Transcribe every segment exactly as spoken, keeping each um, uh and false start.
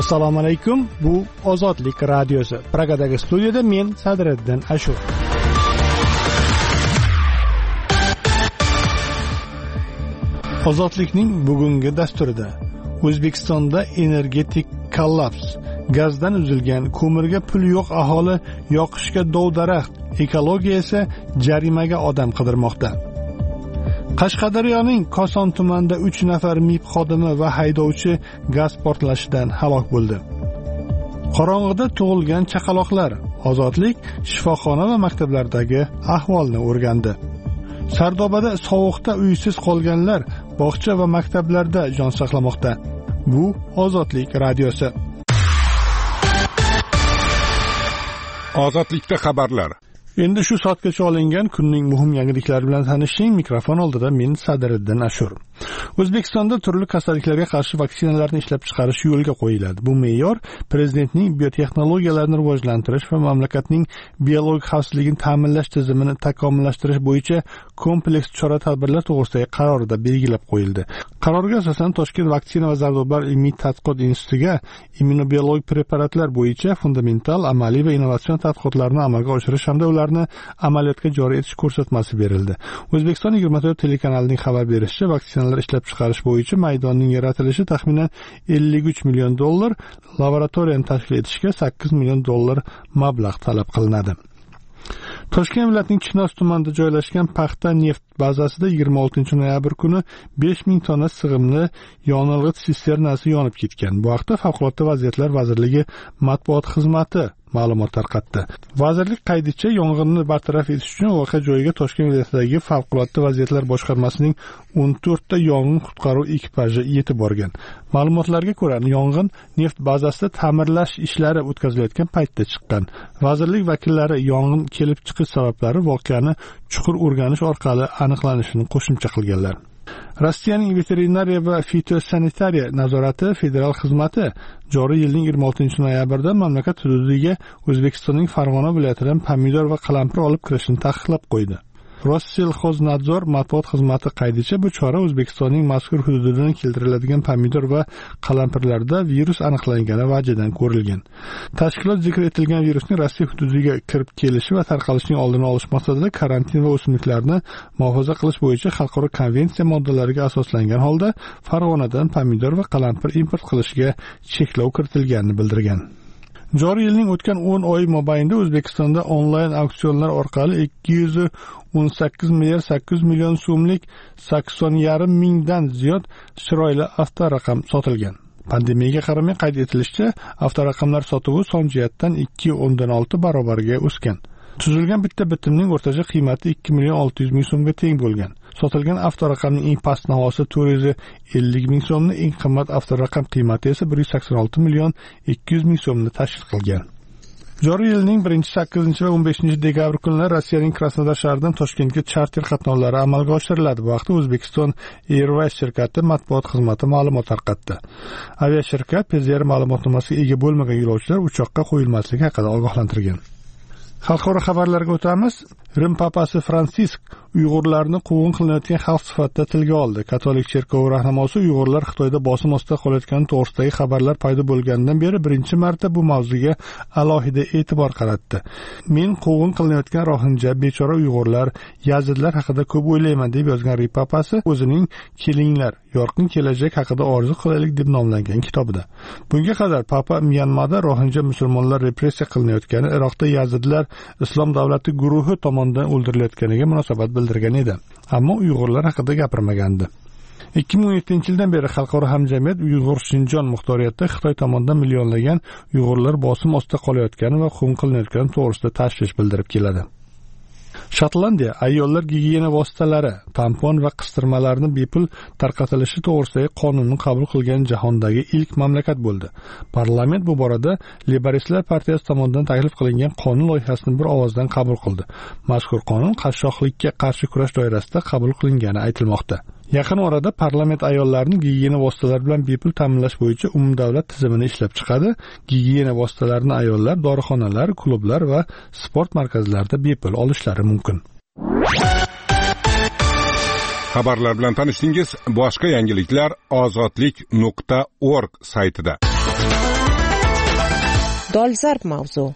Assalomu alaykum. Bu Ozodlik radiosi. Pragadagi studiyada men Sadriddin Ashur. Ozodlikning bugungi dasturida O'zbekistonda energetik kollaps, gazdan uzilgan, ko'mirga pul yo'q aholi yoqishga dov-daraxt, ekologiya esa jarimaga odam qidirmoqda. Qashqadaryoning Koson tumanida uch nafar M I B xodimi va haydovchi gaz portlashidan halok bo'ldi. Qorong'ida tug'ilgan chaqaloqlar, Ozodlik shifoxona va maktablardagi ahvolni o'rgandi. Sardobada sovuqda uysiz qolganlar bog'cha va maktablarda jon saqlamoqda. Bu Ozodlik radiosi. Ozodlikda xabarlar. Endi shu soatgacha olingan kunning muhim yangiliklari bilan tanishing. Mikrofon oldida men Sadriddin Ashur. O'zbekistonda turli kasalliklarga qarshi vaksinalarni ishlab chiqarish yo'lga qo'yiladi. Bu me'yor prezidentning biotexnologiyalarni rivojlantirish va mamlakatning biologik xavfsizligini ta'minlash tizimini takomillashtirish bo'yicha kompleks chora-tadbirlar to'g'risidagi qarorida belgilab qo'yildi. Qarorga asosan Toshkent vaksina va zardo'zlar ilmiy tadqiqot institutiga immunobiologik preparatlar bo'yicha fundamental, amaliy va innovatsion tadqiqotlarni amalga oshirish hamda ularni amaliyotga joriy etish ko'rsatmasi berildi. O'zbekiston yigirma to'rt telekanalining xabar berishicha, vaksinalar ishlab chiqarish bo'yicha maydonning yaratilishi taxminan ellik uch million dollar, laboratoriyani tashkil etishga sakkiz million dollar mablag' talab qilinadi. Toshkent viloyatining Chinoz tumanida joylashgan paxta neft bazasida yigirma oltinchi noyabr kuni besh ming tonna sig'imli yonilg'i sisternasi yonib ketgan. Bu haqda Favqulodda vaziyatlar vazirligi matbuot xizmati ma'lumot tarqatdi. Vazirlik qaydicha yong'inni bartaraf etish uchun voqea joyiga Toshkent viloyatidagi Favqulodda vaziyatlar boshqarmasining o'n to'rtta yong'in qutqaruv ekipaji yetib borgan. Ma'lumotlarga ko'ra, yong'in neft bazasida ta'mirlash ishlari o'tkazilayotgan paytda chiqqan. Vazirlik vakillari yong'in kelib chiqish sabablari voqeani chuqur o'rganish orqali aniqlanishini qo'shimcha qilganlar. Rossiyaning veterinariya va fitosanitariya nazorati federal xizmati joriy yilning yigirma oltinchi noyabrda mamlakat hududiga O'zbekistonning Farg'ona viloyatidan pomidor va qalampir olib kirishni taqiqlab qo'ydi. Rossiyalxoznadzor matbuot xizmati qaydicha bu chora O'zbekistonning mazkur hududidan keltiriladigan pomidor va qalampirlarda virus aniqlangani vajidan ko'rilgan. Tashkilot zikr etilgan virusning Rossiya hududiga kirib kelishi va tarqalishining oldini olish maqsadida karantin va o'simliklarni muhofaza qilish bo'yicha xalqaro konvensiya moddalariga asoslangan holda Farg'onadan pomidor va qalampir import qilishga cheklov kiritilganini bildirgan. Joriy yilning o'tgan o'n oy mobaynida O'zbekistonda onlayn auksionlar orqali ikki yuz o'n sakkiz milliard sakkiz yuz million so'mlik sakson yarim mingdan ziyod chiroyli avtoraqam sotilgan. Pandemiyaga qaramay qayd etilishicha, avtoraqamlar sotuvi son jihatdan ikki o'ndan olti barobarga o'sgan. Tuzilgan bitta bitimning o'rtacha qiymati ikki million olti yuz ming so'mga teng bo'lgan. Sotilgan avtoraqamning eng past bahosi to'rt yuz ellik ming so'mni, eng qimmat avtoraqam qiymati esa bir yuz sakson olti million ikki yuz ming so'mni tashkil qilgan. Joriy yilning birinchi, sakkizinchi va o'n beshinchi dekabr kunlari Rossiyaning Krasnodar shahridan Toshkentga charter qatnovlari amalga oshiriladi. Bu haqda O'zbekiston Airways shirkati matbuot xizmati ma'lumot tarqatdi. Aviashirkat P Z R ma'lumotnomasiga ega bo'lmagan yo'lovchilar uchoqqa qo'yilmasligi haqida ogohlantirgan. Xalqaro xabarlarga o'tamiz. Rim papasi Fransisk Uyg'urlarni quvg'in qilinayotgan xalq sifatida tilga oldi. Katolik cherkovi rahnamosi Uyg'urlar Xitoyda bosim ostida qolayotgani to'g'risidagi xabarlar paydo bo'lganidan beri birinchi marta bu mavzuga alohida e'tibor qaratdi. Men quvg'in qilinayotgan rohinja, bechora Uyg'urlar, yazidlar haqida ko'p o'ylayman deb yozgan Rim papasi o'zining Kelinglar, yorqin kelajak haqida orzu qilaylik deb nomlangan kitobida. Bunga qadar papa Myanmada rohinja musulmonlar repressiya qilinayotgani, Iroqda yazidlar Islom davlati guruhi tomonidan o'ldirilayotganiga munosabat bildirgan edi. Ammo Uyg'urlar haqida gapirmagandi. ikki ming o'n yettinchi yildan beri xalqaro hamjamiyat Uyg'ur Shinjon muxtoriyatida Xitoy tomonidan millionlagan Uyg'urlar bosim ostida qolayotgani va quvg'in qilinayotgani to'g'risida tashvish bildirib keladi. Shotlandiya ayollar gigiyena vositalari, tampon va qistirmalarni bepul tarqatilishi to'g'risidagi qonunni qabul qilgan jahondagi ilk mamlakat bo'ldi. Parlament bu borada Laboristlar partiyasi tomonidan taklif qilingan qonun loyihasini bir ovozdan qabul qildi. Mazkur qonun qashshoqlikka qarshi kurash doirasida qabul qilingani aytilmoqda. Yaqin orada parlament ayollarning gigiyena vositalari bilan bepul ta'minlash bo'yicha umumdavlat tizimini ishlab chiqadi. Gigiyena vositalarini ayollar dorixonalar, klublar va sport markazlarida bepul olishlari mumkin. Xabarlar bilan tanishdingiz. Boshqa yangiliklar ozodlik nuqta org saytida. dolzarb mavzu.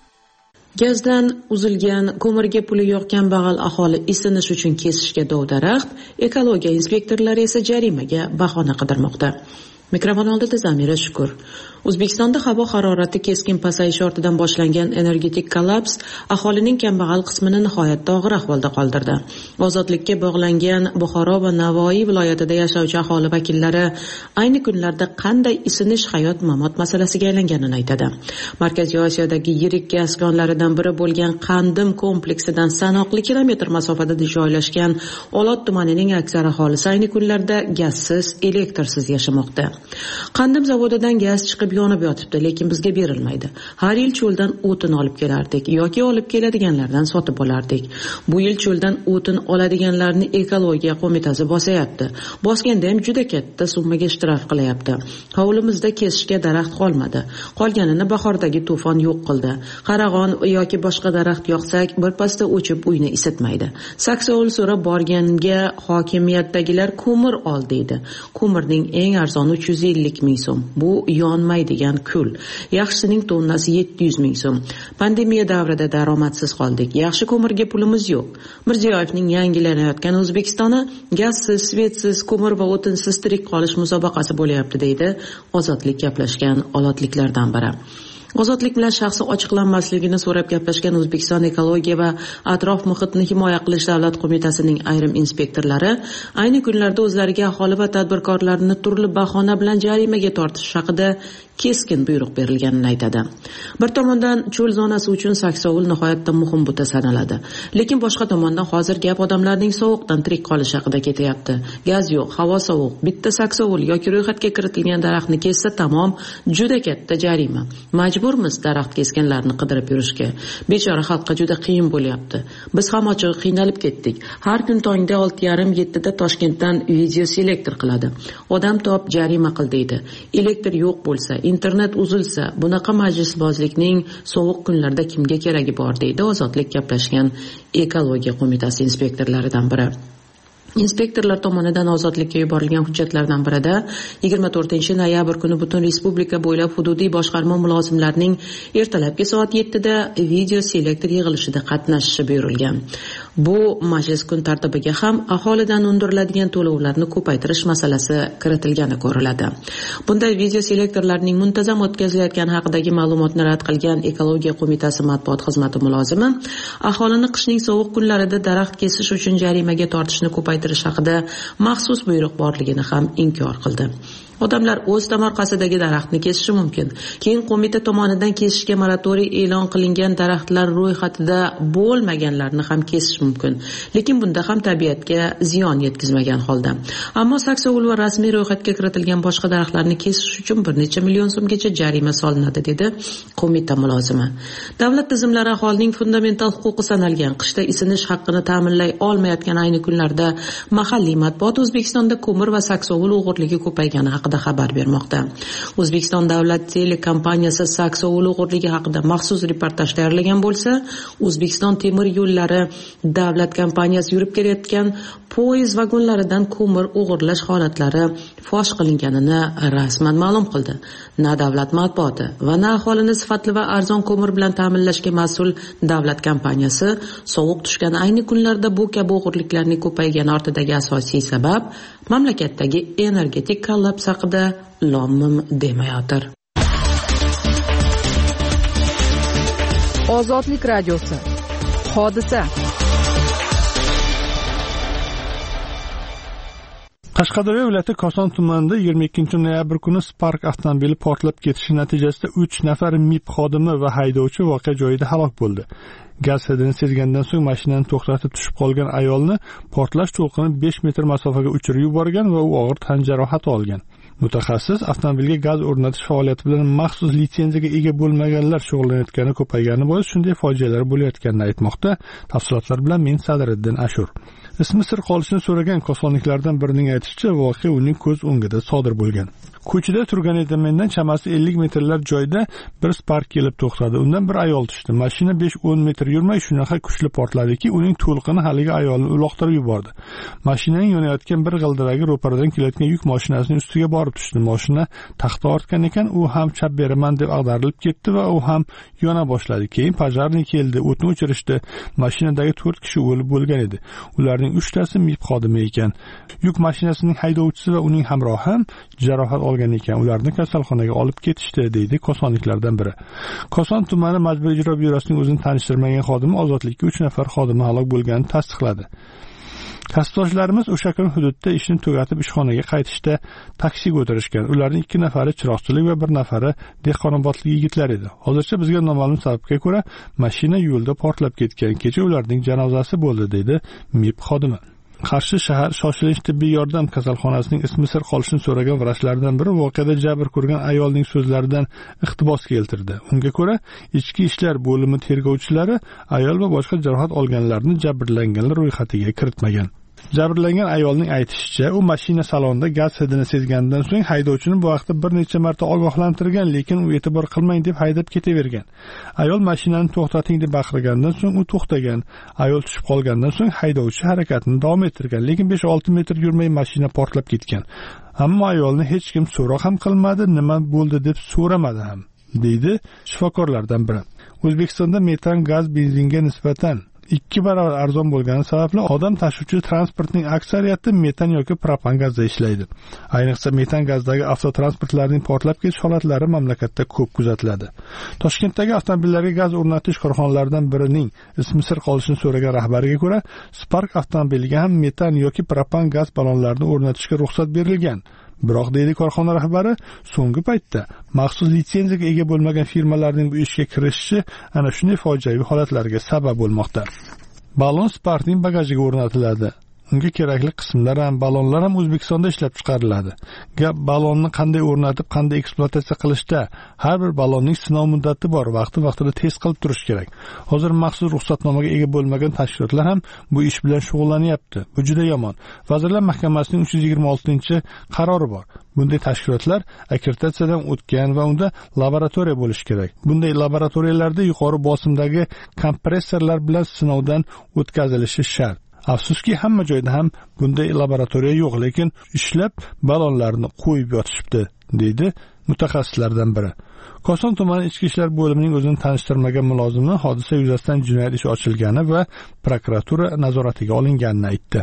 Gazdan uzilgan, ko'mirga puli yo'qgan bag'al aholi isinish uchun kesishga dov-daraxt, ekologiya inspektorlari esa jarimaga bahona qidirmoqda. Mikrofon oldida Zamira Shukur. O'zbekistonda havo harorati keskin pasayishi ortidan boshlangan energetik kollaps aholining kambag'al qismini nihoyatda og'ir ahvolda qoldirdi. Ozodlikka bog'langan Buxoro va Navoiy viloyatida yashovchi aholi vakillari ayni kunlarda qanday isinish hayot-mamot masalasiga aylanganini aytadi. Markaziy Osiyodagi yirik gaz konlaridan biri bo'lgan Qandim kompleksidan sanoqli kilometr masofada joylashgan Olot tumanining aksar aholisi ayni kunlarda gazsiz, elektrsiz yashamoqda. Qandim zavodidan gaz chiqib yonib yotibdi, lekin bizga berilmaydi. Har yil cho'ldan o'tin olib kelardik yoki olib keladiganlardan sotib olardik. Bu yil cho'ldan o'tin oladiganlarni ekologiya qo'mitasi bosayapti. Bosganda ham juda katta summaga ishtiroq qilyapti. Hovlimizda kesishga daraxt qolmadi. Qolganini bahordagi to'fon yo'q qildi. Qarag'on yoki boshqa daraxt yoqsak, birpasda o'chib uyni isitmaydi. Saksovul so'rab borganga hokimiyatdagilar ko'mir ol deydi. Ko'mirning eng arzoni uch yuz ellik ming so'm. Bu yonmaydigan kul. Yaxshisining tonnasi yetti yuz ming so'm. Pandemiya davrida daromadsiz qoldik. Yaxshi ko'mirga pulimiz yo'q. Mirziyoyevning yangilanayotgan O'zbekistoni gazsiz, svetsiz, ko'mir va o'tinsiz tirik qolish musobaqasi bo'lyapti deydi Ozodlik gaplashgan olotliklardan biri. Ozodlik bilan shaxsi ochiqlanmasligini so'rab gaplashgan O'zbekiston ekologiya va atrof muhitni himoya qilish davlat qo'mitasining ayrim inspektorlari ayni kunlarda o'zlariga aholi va tadbirkorlarni turli bahona bilan jarimaga tortish haqida keskin buyruq berilganini aytadi. Bir tomondan cho'l zonasi uchun saksovul nihoyatda muhim buta sanaladi. Lekin boshqa tomondan hozir gap odamlarning sovuqdan tirik qolish haqida ketyapti. Gaz yo'q, havo sovuq. Bitta saksovul yoki ro'yxatga kiritilgan daraxtni kessa tamom, juda katta jarima. Majburmiz daraxt kesganlarni qidirib yurishga. Bechora xalqqa juda qiyin bo'lyapti. Biz ham ochig'i qiynalib ketdik. Har kun tongda olti yarim yetti da Toshkentdan video selektor qiladi. Odam top jarima qil deydi. Elektr yo'q bo'lsa, internet uzilsa, bunaqa majlisbozlikning sovuq kunlarda kimga keragi bor deydi Ozodlik gaplashgan ekologiya qo'mitasi inspektorlaridan biri. Inspektorlar tomonidan Ozodlikka yuborilgan hujjatlardan birida yigirma to'rtinchi noyabr kuni butun respublika bo'ylab hududiy boshqarma mulozimlarining ertalabki soat yettida video selektor yig'ilishida qatnashishi buyurilgan. Bu majlis kun tartibiga ham aholidan undiriladigan to'lovlarni ko'paytirish masalasi kiritilgani ko'riladi. Bunday video selektorlarning muntazam o'tkazilayotgani haqidagi ma'lumotni rad qilgan ekologiya qo'mitasi matbuot xizmati mulozimi aholini qishning sovuq kunlarida daraxt kesish uchun jarimaga tortishni ko'paytirish haqida maxsus buyruq borligini ham inkor qildi. Odamlar o'z tomorqasidagi daraxtni kesishi mumkin. Keyin qo'mita tomonidan kesishga moratoriy e'lon qilingan daraxtlar ro'yxatida bo'lmaganlarni ham kesish mumkin. Lekin bunda ham tabiatga ziyon yetkazmagan holda. Ammo saksovul va rasmiy ro'yxatga kiritilgan boshqa daraxtlarni kesish uchun bir necha million so'mgacha jarima solinadi dedi qo'mita mulozimi. Davlat tizimlari aholining fundamental huquqi sanalgan qishda isinish haqqini ta'minlay olmayotgan ayni kunlarda mahalliy matbuot O'zbekistonda ko'mir va saksovul o'g'irligi ko'paygani haqida xabar bermoqda. O'zbekiston davlat telekompaniyasi saksovul o'g'irligi haqida maxsus reportaj tayyorlagan bo'lsa, O'zbekiston temir yo'llari davlat kompaniyasi yurib kelayotgan poyezd vagonlaridan ko'mir o'g'irlash holatlari fosh qilinganini rasman ma'lum qildi. Na davlat matbuoti va na aholini sifatli va arzon ko'mir bilan ta'minlashga mas'ul davlat kompaniyasi sovuq tushgan ayni kunlarda bu kabi o'g'irliklarning ko'paygani ortidagi asosiy sabab mamlakatdagi energetik kollaps haqida lom-mim demayotir. Ozodlik radiosi. Hodisa. Qashqadaryo viloyati Koson tumanida yigirma ikkinchi noyabr kuni Spark avtomobili portlab ketishi natijasida uch nafar M I P xodimi va haydovchi voqea joyida halok bo'ldi. Gaz hidini sezgandan so'ng mashinani to'xtatib tushib qolgan ayolni portlash to'lqini besh metr masofaga uchirib yuborgan va u og'ir tan jarohati olgan. Mutaxassis avtomobilga gaz o'rnatish faoliyati bilan maxsus litsenziyaga ega bo'lmaganlar shug'ullanayotgani ko'paygani bois shunday fojialar bo'layotganini aytmoqda. Tafsilotlar bilan men Sadriddin Ashur. Ismi sir qolishini so'ragan kosonliklardan birining aytishicha, voqea uning ko'z o'ngida sodir bo'lgan. Ko'chada turgan edim, mendan chamasi ellik metrlar joyda bir Spark kelib to'xtadi. Undan bir ayol tushdi. Mashina besh o'n metr yurmay shunaqa kuchli portladiki, uning to'lqini haligi ayolni uloqtirib yubordi. Mashinaning yonayotgan bir g'ildiragi ro'paradan kelayotgan yuk mashinasining ustiga borib tushdi. Mashina taxta ortgan ekan, u ham chap beraman deb ag'darilib ketdi va u ham yona boshladi. Keyin pojarni keldi, o'tni o'chirishdi. Mashinadagi to'rt kishi o'lib bo'lgan edi. Ularning uchtasi MIB xodimi ekan. Yuk mashinasining haydovchisi va uning hamrohi ham jarohat olgan ekan. Ularni kasalxonaga olib ketishdi, deydi kosonliklardan biri. Koson tumani majburiy ijro byurosining o'zini tanishtirmagan xodimi ozodlikka uch nafar xodimi halok bo'lganini tasdiqladi. Kasbdoshlarimiz o'sha kun hududda ishni tugatib ishxonaga qaytishda taksiga o'tirishgan. Ularning ikki nafari chiroqchilik va bir nafari dehqonobodlik yigitlar edi. Hozircha bizga noma'lum sababga ko'ra mashina yo'lda portlab ketgan. Kecha ularning janozasi bo'ldi, dedi MIB xodimi. Qarshi shahar shoshilinch tibbiy yordam kasalxonasining ismi sir qolishini so'ragan vrachlardan biri voqeada jabr ko'rgan ayolning so'zlaridan iqtibos keltirdi. Unga ko'ra, ichki ishlar bo'limi tergovchilari ayol va boshqa jarohat olganlarni jabrlanganlar ro'yxatiga kiritmagan. Jabrlangan ayolning aytishicha, u mashina salonida gaz hidini sezgandan so'ng haydovchini bu vaqtda bir necha marta ogohlantirgan, lekin u e'tibor qilmang deb haydab ketavergan. Ayol mashinani to'xtating deb baqirgandan so'ng u to'xtagan. Ayol tushib qolgandan so'ng haydovchi harakatini davom ettirgan, lekin besh olti metr yurmay mashina portlab ketgan. Ammo ayolni hech kim so'roq ham qilmadi, nima bo'ldi deb so'ramadi ham, deydi shifokorlardan biri. O'zbekistonda metan gaz benzinga nisbatan ikki barobar arzon bo'lgani sababli odam tashuvchi transportning aksariyati metan yoki propan gazda ishlaydi. Ayniqsa metan gazdagi avtotransportlarning portlab ketish holatlari mamlakatda ko'p kuzatiladi. Toshkentdagi avtomobillarga gaz o'rnatish korxonalaridan birining ismi sir qolishini so'ragan rahbariga ko'ra, Spark avtomobiliga ham metan yoki propan gaz ballonlarini o'rnatishga ruxsat berilgan. Biroq, deydi korxona rahbari, so'nggi paytda maxsus litsenziyaga ega bo'lmagan firmalarning bu ishga kirishishi ana shunday fojiaviy holatlarga sabab bo'lmoqda. Ballon Sparkning bagajiga o'rnatiladi. Unga kerakli qismlar ham, ballonlar ham O'zbekistonda ishlab chiqariladi. Gap ballonni qanday o'rnatib, qanday ekspluatatsiya qilishda. Har bir ballonning sinov muddati bor, vaqti-vaqtida test qilib turish kerak. Hozir maxsus ruxsatnomaga ega bo'lmagan tashkilotlar ham bu ish bilan shug'ullanyapti. Bu juda yomon. Vazirlar Mahkamasining uch yuz yigirma oltinchi qarori bor. Bunday tashkilotlar akkreditatsiyadan o'tgan va unda laboratoriya bo'lishi kerak. Bunday laboratoriyalarda yuqori bosimdagi kompressorlar bilan sinovdan o'tkazilishi shart. Afsuski, hamma joyda ham bunday laboratoriya yo'q, lekin ishlab ballonlarni qo'yib yotishibdi, deydi mutaxassislardan biri. Koson tumani ichki ishlar bo'limining o'zini tanishtirmagan mulozimi hodisa yuzasidan jinoyat ishi ochilgani va prokuratura nazoratiga olinganini aytdi.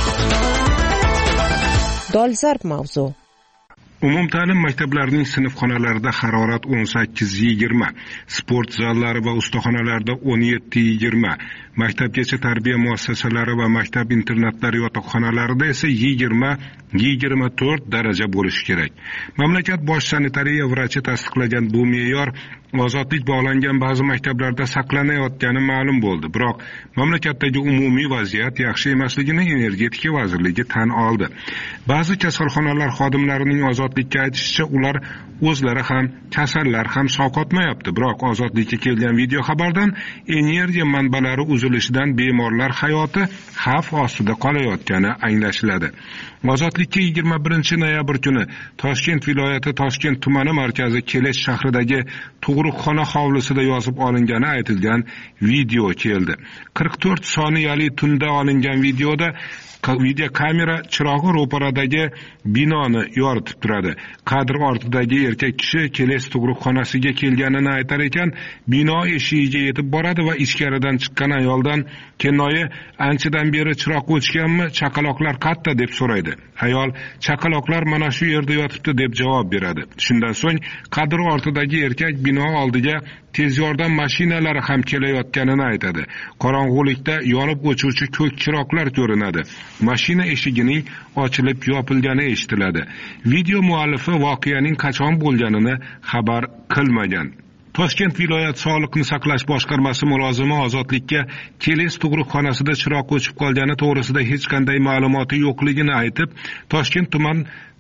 Dolzarb mavzu. Umumta'lim maktablarining sinfxonalarida harorat o'n sakkiz yigirma, sport zallari va ustaxonalarda o'n yetti yigirma, maktabgacha tarbiya muassasalari va maktab internatlari yotoqxonalarida esa yigirma yigirma to'rt daraja bo'lishi kerak. Mamlakat bosh sanitariya vrachi tasdiqlagan bu me'yor ozodlik bog'langan ba'zi maktablarda saqlanayotgani ma'lum bo'ldi. Biroq mamlakatdagi umumiy vaziyat yaxshi emasligini Energetika vazirligi tan oldi. Ba'zi kasalxonalar xodimlarining ozodlikka aytishicha, ular o'zlari ham kasallar ham sovqotmayapti. Biroq ozodlikka kelgan video xabardan energiya manbalari uzilishidan bemorlar hayoti xavf ostida qolayotgani anglashiladi. Ozodlikka yigirma birinchi noyabr kuni Toshkent viloyati Toshkent tumani markazi Kelesh shahridagi tug'ruqxona hovlisida yozib olingani aytilgan video keldi. qirq to'rt soniyali tunda olingan videoda video kamera chirog'i ro'paradagi binoni yoritib turadi. Kadr ortidagi erkak kishi Keles tug'ruqxonasiga kelganini aytar ekan, bino eshigiga yetib boradi va ichkaridan chiqqan ayoldan kennoyi anchadan beri chiroq o'chganmi, chaqaloqlar qayerda deb so'raydi. Ayol chaqaloqlar mana shu yerda yotibdi deb javob beradi. Shundan so'ng kadr ortidagi erkak bino oldiga tez yordam mashinalari ham kelayotganini aytadi. Qorong'ulikda yonib o'chuvchi ko'k chiroqlar ko'rinadi. Mashina eshigining ochilib yopilgani eshitiladi. Video muallifi voqeaning qachon bo'lganini xabar qilmagan. Toshkent viloyat Sog'liqni saqlash boshqarmasi mulozimi ozodlikka Keles tug'ruqxonasida chiroq o'chib qolgani to'g'risida hech qanday ma'lumoti yo'qligini aytib, Toshkent tuman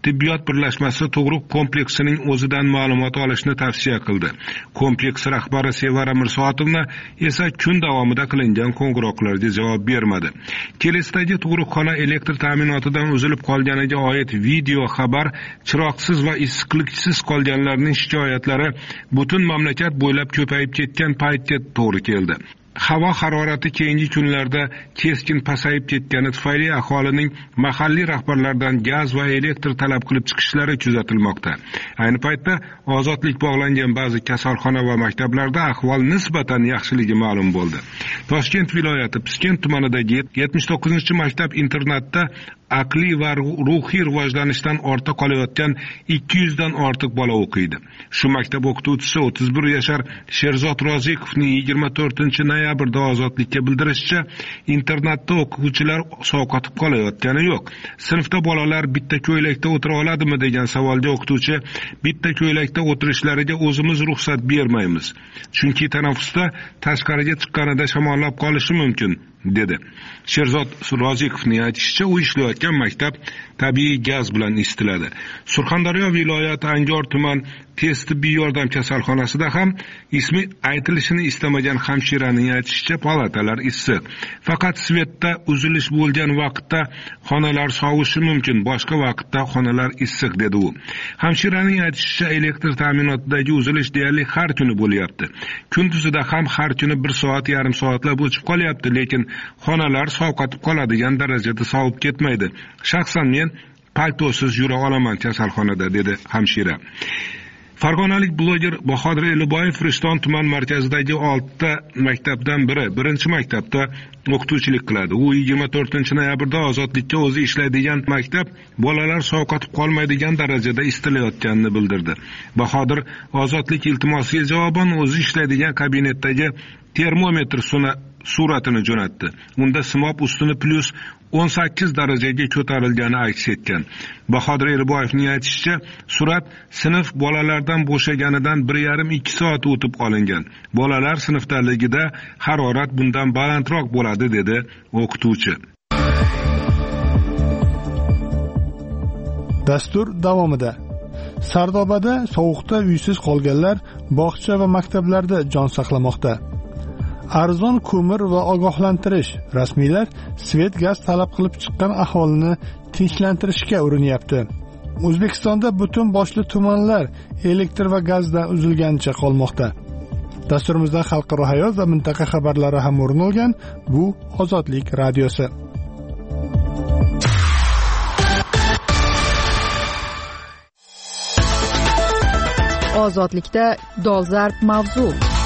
tibbiyot birlashmasi tug'ruq kompleksining o'zidan ma'lumot olishni tavsiya qildi. Kompleks rahbari Sevara Mirsoatovna esa kun davomida qilingan qo'ng'iroqlarga javob bermadi. Kelesdagi tug'ruqxona elektr ta'minotidan uzilib qolganiga oid video xabar, chiroqsiz va issiqliksiz qolganlarning shikoyatlari butun mamlakat bo'ylab ko'payib ketgan paytga to'g'ri keldi. Havo harorati keyingi kunlarda keskin pasayib ketgani tufayli aholining mahalliy rahbarlardan gaz va elektr talab qilib chiqishlari kuzatilmoqda. Ayni paytda ozodlik bog'langan ba'zi kasalxona va maktablarda ahvol nisbatan yaxshiligi ma'lum bo'ldi. Toshkent viloyati Piskent tumanidagi yetmish to'qqizinchi maktab internatda aqliy va ruhiy rivojlanishdan ortda qolayotgan ikki yuz dan ortiq bola o'qiydi. Shu maktab o'qituvchisi o'ttiz bir yashar Sherzod Roziqovning yigirma to'rtinchi noyabrda ozodlikka bildirishicha, internatda o'quvchilar sovqotib qolayotgani yo'q. Sinfda bolalar bitta ko'ylakda o'tira oladimi degan savolga o'qituvchi, bitta ko'ylakda o'tirishlariga o'zimiz ruxsat bermaymiz. Chunki tanaffusda tashqariga chiqqanida shamollab qolishi mumkin, dedi. Sherzod Roziqovning aytishicha, u ishlayotgan maktab tabiiy gaz bilan isitiladi. Surxondaryo viloyati Angor tuman tez tibbiy yordam kasalxonasida ham ismi aytilishini istamagan hamshiraning aytishicha, palatalar issiq. Faqat svetda uzilish bo'lgan vaqtda xonalar sovishi mumkin, boshqa vaqtda xonalar issiq, dedi u. Hamshiraning aytishicha, elektr ta'minotidagi uzilish deyarli har kuni bo'lyapti. Kunduzida ham har kuni bir soat, yarim soatlab o'chib qolyapti, lekin xonalar sovqotib qoladigan darajada sovib ketmaydi. Shaxsan men paltosiz yura olaman kasalxonada, dedi hamshira. Farg'onalik bloger Bahodir Eliboyev Rishton tuman markazidagi olti maktabdan biri, birinchi maktabda o'qituvchilik qiladi. U yigirma to'rtinchi noyabrda ozodlikka o'zi ishlaydigan maktab bolalar sovqotib qolmaydigan darajada isitilayotganini bildirdi. Bahodir ozodlik iltimosiga javoban o'zi ishlaydigan kabinetdagi termometr suratini jo'natdi. Unda simab ustuni plus o'n sakkiz darajaga ko'tarilgani aks etgan. Bahodir Eliboyevning aytishicha, surat sinf bolalardan bo'shaganidan bir yarim ikki soat o'tib olingan. Bolalar sinfdaligida harorat bundan balandroq bo'ladi, dedi o'qituvchi. Dastur davomida Sardobada sovuqda uysiz qolganlar bog'cha va maktablarda jon saqlamoqda. Arzon ko'mir va ogohlantirish. Rasmiylar svet gaz talab qilib chiqqan aholini tinchlantirishga urinilyapti. O'zbekistonda butun boshli tumanlar elektr va gazdan uzilganicha qolmoqda. Dasturimizda xalqaro hayot va mintaqa xabarlari ham o'rin olgan. Bu Ozodlik radiosi. Ozodlikda dolzarb mavzu.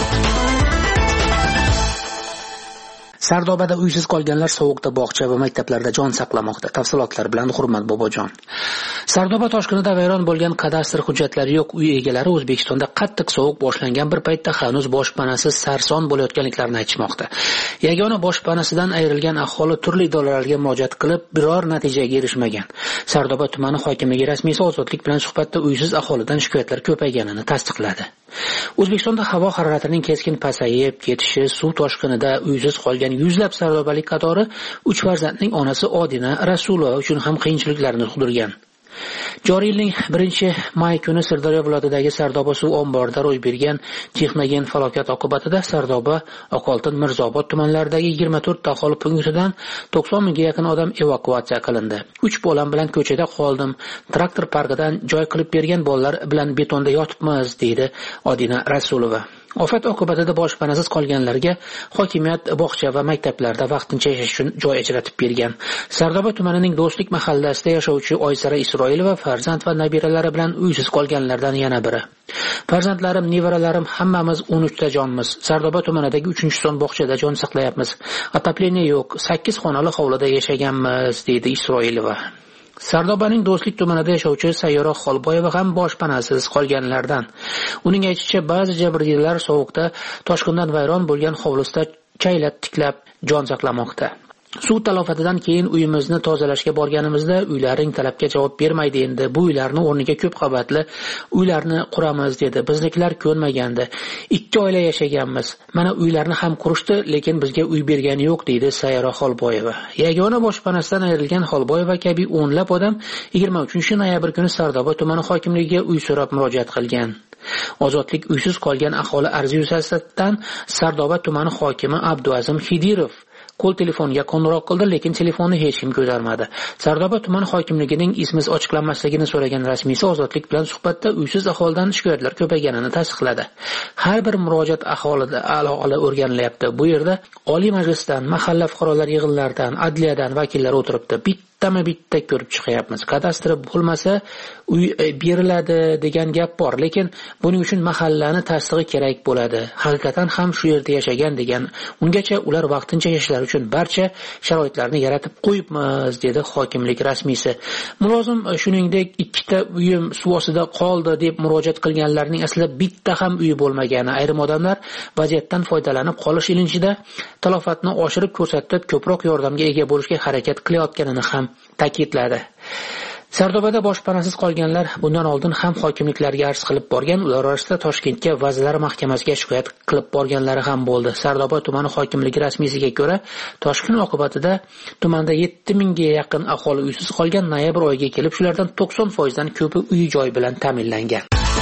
Sardobada uysiz qolganlar sovuqda bog'cha va maktablarda jon saqlamoqda. Tafsilotlar bilan Hurmat Bobojon. Sardoba toshqinida vayron bo'lgan kadastr hujjatlari yo'q uy egalari O'zbekistonda qattiq sovuq boshlangan bir paytda hanuz boshpanasiz sarson bo'layotganliklarini aytishmoqda. Yagona boshpanasidan ayrilgan aholi turli idoralarga murojaat qilib, biror natijaga erishmagan. Sardoba tumani hokimligi rasmiysi Ozodlik bilan suhbatda uysiz aholidan shikoyatlar ko'payganini tasdiqladi. O'zbekistonda havo haroratining keskin pasayib ketishi, suv toshqinida uysiz qolgan yuzlab sardobalik qatori uch farzandning onasi Odina Rasulova uchun ham qiyinchiliklarni tug'dirgan. Joriy yilning birinchi may kuni Sirdaryo viloyatidagi Sardoba suv omborida ro'y bergan texnogen falokat oqibatida Sardoba, Oqoltin, Mirzobod tumanlaridagi yigirma to'rtta aholi punktidan to'qson mingga yaqin odam evakuatsiya qilindi. uch bolam bilan ko'chada qoldim. Traktor parkidan joy qilib bergan bolalar bilan betonda yotibmiz, deydi Odina Rasulova. Ofat oqibatida boshpanasiz qolganlarga hokimiyat bog'cha va maktablarda vaqtincha yashash uchun joy ajratib bergan. Sardoba tumanining Do'stlik mahallasida yashovchi Oysara Isroilova farzand va nabiralari bilan uysiz qolganlardan yana biri. Farzandlarim, nevaralarim hammamiz o'n uchta jonmiz. Sardoba tumanidagi uchinchi son bog'chada jon saqlayapmiz. Otopleniya yo'q, sakkiz xonali hovlida yashaganmiz, deydi Isroilova. Sardobaning Do'stlik tumanida yashovchi Sayyora Xolboyeva ham boshpanasiz qolganlardan. Uning aytishicha, ba'zi jabrdiydalar sovuqda toshqindan vayron bo'lgan hovlisida chaylab tiklab jon saqlamoqda. Suv talofatidan keyin uyimizni tozalashga borganimizda uylaring talabga javob bermaydi endi. Bu uylarni o'rniga ko'p qavatli uylarni quramiz dedi. Biznikilar ko'nmagandi. Ikki oila yashaganmiz. Mana uylarni ham qurishdi, lekin bizga uy bergani yo'q deydi Sayora Xolboyeva. Yagona boshpanasidan ayrilgan Xolboyeva kabi o'nlab odam yigirma uchinchi noyabr kuni Sardoba tumani hokimligiga uy so'rab murojaat qilgan. Ozodlik uysiz qolgan aholi arzi yuzasidan Sardoba tumani hokimi Abduazim Xidirov qo'l telefoniga qo'ng'iroq qildi, lekin telefonni hech kim ko'tarmadi. Sardoba tuman hokimligining ismi ochiqlanmasligini so'ragan rasmiysi Ozodlik bilan suhbatda uysiz aholidan shikoyatlar ko'payganini tasdiqladi. Har bir murojaat aholida aloqali o'rganilyapti. Bu yerda Oliy Majlisdan, mahalla fuqarolar yig'inlaridan, adliyadan vakillar o'tiribdi. Bittami bitta ko'rib chiqyapmiz. Kadastr bo'lmasa uy beriladi degan gap bor, lekin buning uchun mahallani tasdig'i kerak bo'ladi. Haqiqatan ham shu yerda yashagan degan. Ungacha ular vaqtincha yashashlar uchun barcha sharoitlarni yaratib qo'yibmiz, dedi hokimlik rasmiysi. Mulozim shuningdek ikkita uyim suv ostida qoldi deb murojaat qilganlarning aslida bitta ham uyi bo'lmagani, ayrim odamlar vaziyatdan foydalanib qolish ilinjida talofatni oshirib ko'rsatib ko'proq yordamga ega bo'lishga harakat qilayotganini ham ta'kidladi. Sardobada boshpanasiz qolganlar bundan oldin ham hokimliklarga arz qilib borgan, ular orasida Toshkentga Vazirlar Mahkamasiga shikoyat qilib borganlari ham bo'ldi. Sardoba tumani hokimligi rasmiysiga ko'ra, toshqin oqibatida tumanda yetti mingga yaqin aholi uysiz qolgan. Noyabr oyiga kelib shulardan to'qson foiz dan ko'pi uy joy bilan ta'minlangan.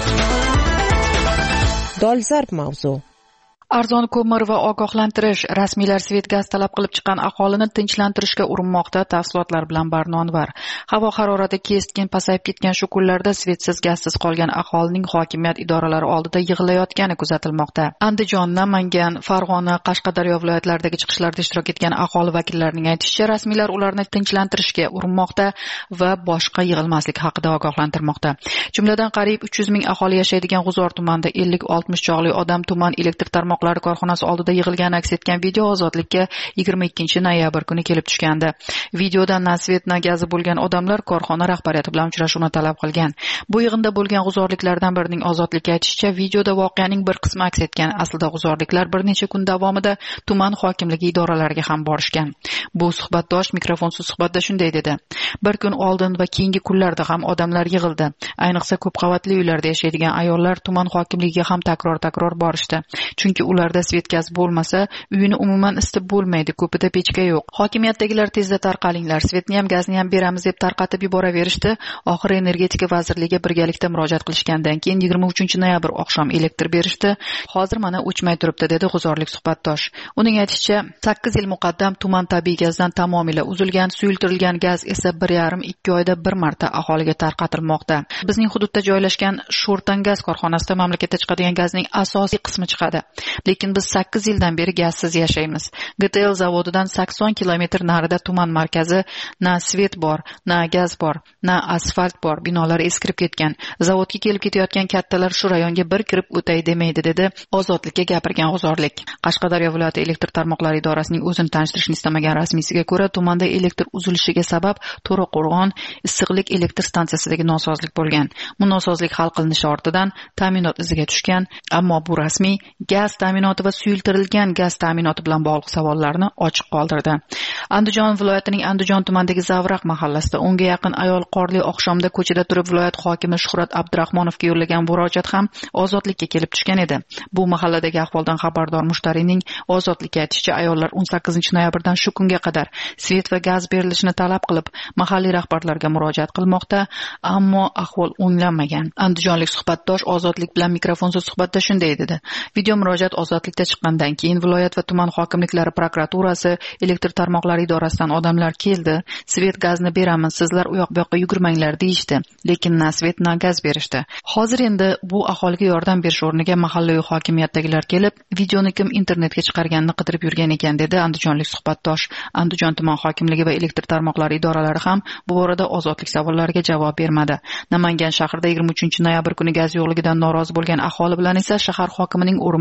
Dolzarb mavzu. Arzon ko'mir va ogohlantirish. Rasmiylar svet gaz talab qilib chiqqan aholini tinchlantirishga urinmoqda. Tafsilotlar bilan Barnonvar. Havo harorati keskin pasayib ketgan shu kunlarda svetsiz gazsiz qolgan aholining hokimiyat idoralari oldida yig'ilayotgani kuzatilmoqda. Andijon, Namangan, Farg'ona, Qashqadaryo viloyatlaridagi chiqishlarda ishtirok etgan aholi vakillarining aytishicha, rasmiylar ularni tinchlantirishga urinmoqda va boshqa yig'ilmaslik haqida ogohlantirmoqda. Jumladan qariyb uch yuz ming aholi yashaydigan G'uzor tumanida ellik oltmish chog'li odam tuman elektr tarmoq korxonasi oldida yig'ilgan aks etgan video Ozodlikka yigirma ikkinchi noyabr kuni kelib tushgandi. Videoda na svet na gazi bo'lgan odamlar korxona rahbariyati bilan uchrashuvni talab qilgan. Bu yig'inda bo'lgan g'uzorliklardan birining Ozodlikka aytishicha, videoda voqeaning bir qismi aks etgan. Aslida g'uzorliklar bir necha kun davomida tuman hokimligi idoralariga ham borishgan. Bu suhbatdosh mikrofonsiz suhbatda shunday dedi: bir kun oldin va keyingi kunlarda ham odamlar yig'ildi. Ayniqsa ko'p qavatli uylarda yashaydigan ayollar tuman hokimligiga ham takror-takror borishdi. Chunki ularda svet gaz bo'lmasa, uyini umuman isitib bo'lmaydi, ko'pida pechka yo'q. Hokimiyatdagilar tezda tarqalinglar, svetni ham gazni ham beramiz deb tarqatib yuboraverishdi. Oxiri energetika vazirligiga birgalikda murojaat qilishgandan keyin yigirma uchinchi noyabr oqshom elektr berishdi. Hozir mana o'chmay turibdi, dedi g'uzorlik suhbatdosh. Uning aytishicha, sakkiz yil muqaddam tuman tabiiy gazdan tamomila uzilgan, suyultirilgan gaz esa bir yarim ikki oyda bir marta aholiga tarqatilmoqda. Bizning hududda joylashgan Sho'rtan gaz korxonasida mamlakatga chiqadigan gazning asosiy qismi chiqadi. Lekin biz sakkiz yildan beri gazsiz yashaymiz. G T L zavodidan sakson kilometr narida tuman markazi, na svet bor, na gaz bor, na asfalt bor. Binolar eskirib ketgan. Zavodga kelib ketayotgan kattalar shu rayonga bir kirib o'tay demaydi, dedi Ozodlikka gapirgan g'uzorlik. Qashqadaryo viloyati elektr tarmoqlari idorasining o'zini tanishtirishni istamagan rasmiysiga ko'ra, tumanda elektr uzilishiga sabab To'raqo'rg'on issiqlik elektr stansiyasidagi nosozlik bo'lgan. Bu nosozlik hal qilinishi ortidan ta'minot iziga tushgan, ammo bu rasmiy gaz ta'minoti va suyultirilgan gaz ta'minoti bilan bog'liq savollarni ochiq qoldirdi. Andijon viloyatining Andijon tumanidagi Zavraq mahallasida o'nga yaqin ayol qorli oqshomda ko'chada turib viloyat hokimi Shuhrat Abdurahmonovga yo'llagan murojaat ham Ozodlikka kelib tushgan edi. Bu mahalladagi ahvoldan xabardor mushtarining Ozodlikka aytishicha, ayollar o'n sakkizinchi noyabrdan shu kunga qadar svet va gaz berilishini talab qilib mahalliy rahbarlarga murojaat qilmoqda, ammo ahvol o'nglanmagan. Andijonlik suhbatdosh Ozodlik bilan mikrofonsiz suhbatda shunday dedi: video murojaat ozodlikda chiqqandan keyin viloyat va tuman hokimliklari prokuraturasi, elektr tarmoqlari idorasidan odamlar keldi. Svet gazni beramiz, sizlar u yoq bu yoqqa yugurmanglar deyishdi. Lekin na svet na gaz berishdi. Hozir endi bu aholiga yordam berish o'rniga mahallaviy hokimiyatdagilar kelib, videoni kim internetga chiqarganini qidirib yurgan ekan, dedi andijonlik suhbatdosh. Andijon tuman hokimligi va elektr tarmoqlari idoralari ham bu borada Ozodlik savollariga javob bermadi. Namangan shahrida yigirma uchinchi noyabr kuni gaz yo'qligidan norozi bo'lgan aholi bilan esa shahar hokimining o'rinbosari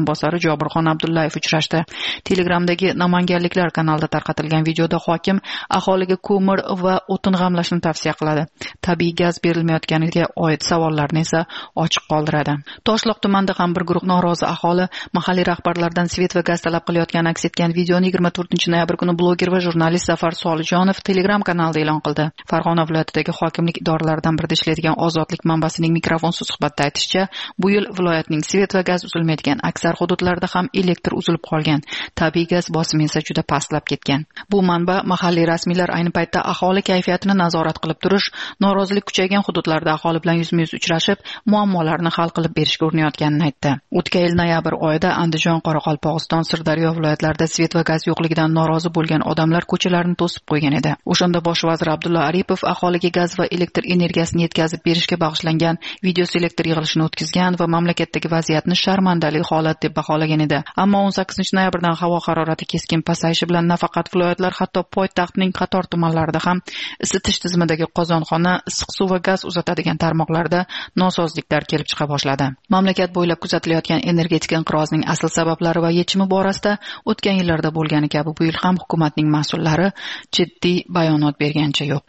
Jobirxon Abdullayev uchrashdi. Telegramdagi Namanganliklar kanalida tarqatilgan videoda hokim aholiga ko'mir va o'tin g'amlashni tavsiya qiladi. Tabiiy gaz berilmayotganiga oid savollarni esa ochiq qoldiradi. Toshloq tumanida ham bir guruh norozi aholi mahalliy rahbarlardan svet va gaz talab qilayotgani aks etgan videoni yigirma to'rtinchi noyabr kuni bloger va jurnalist Zafar Solijonov Telegram kanalida e'lon qildi. Farg'ona viloyatidagi hokimlik idoralaridan birida ishlaydigan Ozodlik manbasining mikrofonsiz suhbatda aytishicha, bu yil viloyatning svet va gaz uzilmaydigan aksar hududlarda ham elektr uzilib qolgan. Tabiiy gaz bosimi esa juda pastlab ketgan. Bu manba mahalliy rasmiylar ayni paytda aholi kayfiyatini nazorat qilib turish, norozilik kuchaygan hududlarda aholi bilan yuzma-yuz uchrashib, muammolarni hal qilib berishga urinayotganini aytdi. O'tgan yil noyabr oyida Andijon, Qoraqalpog'iston, Sirdaryo viloyatlarida svet va gaz yo'qligidan norozi bo'lgan odamlar ko'chalarni to'sib qo'ygan edi. O'shanda bosh vazir Abdulla Aripov aholiga gaz va elektr energiyasini yetkazib berishga bag'ishlangan video selektor yig'ilishini o'tkazgan va mamlakatdagi vaziyatni sharmandali holat deb baholagan edi. Ammo o'n sakkizinchi noyabrdan havo harorati keskin pasayishi bilan nafaqat viloyatlar, hatto poytaxtning qator tumanlarida ham isitish tizimidagi qozonxona, issiq suv va gaz uzatadigan tarmoqlarda nosozliklar kelib chiqa boshladi. Mamlakat bo'ylab kuzatilayotgan energetika inqirozining asl sabablari va yechimi borasida o'tgan yillarda bo'lgani kabi bu yil ham hukumatning mas'ullari jiddiy bayonot bergancha yo'q.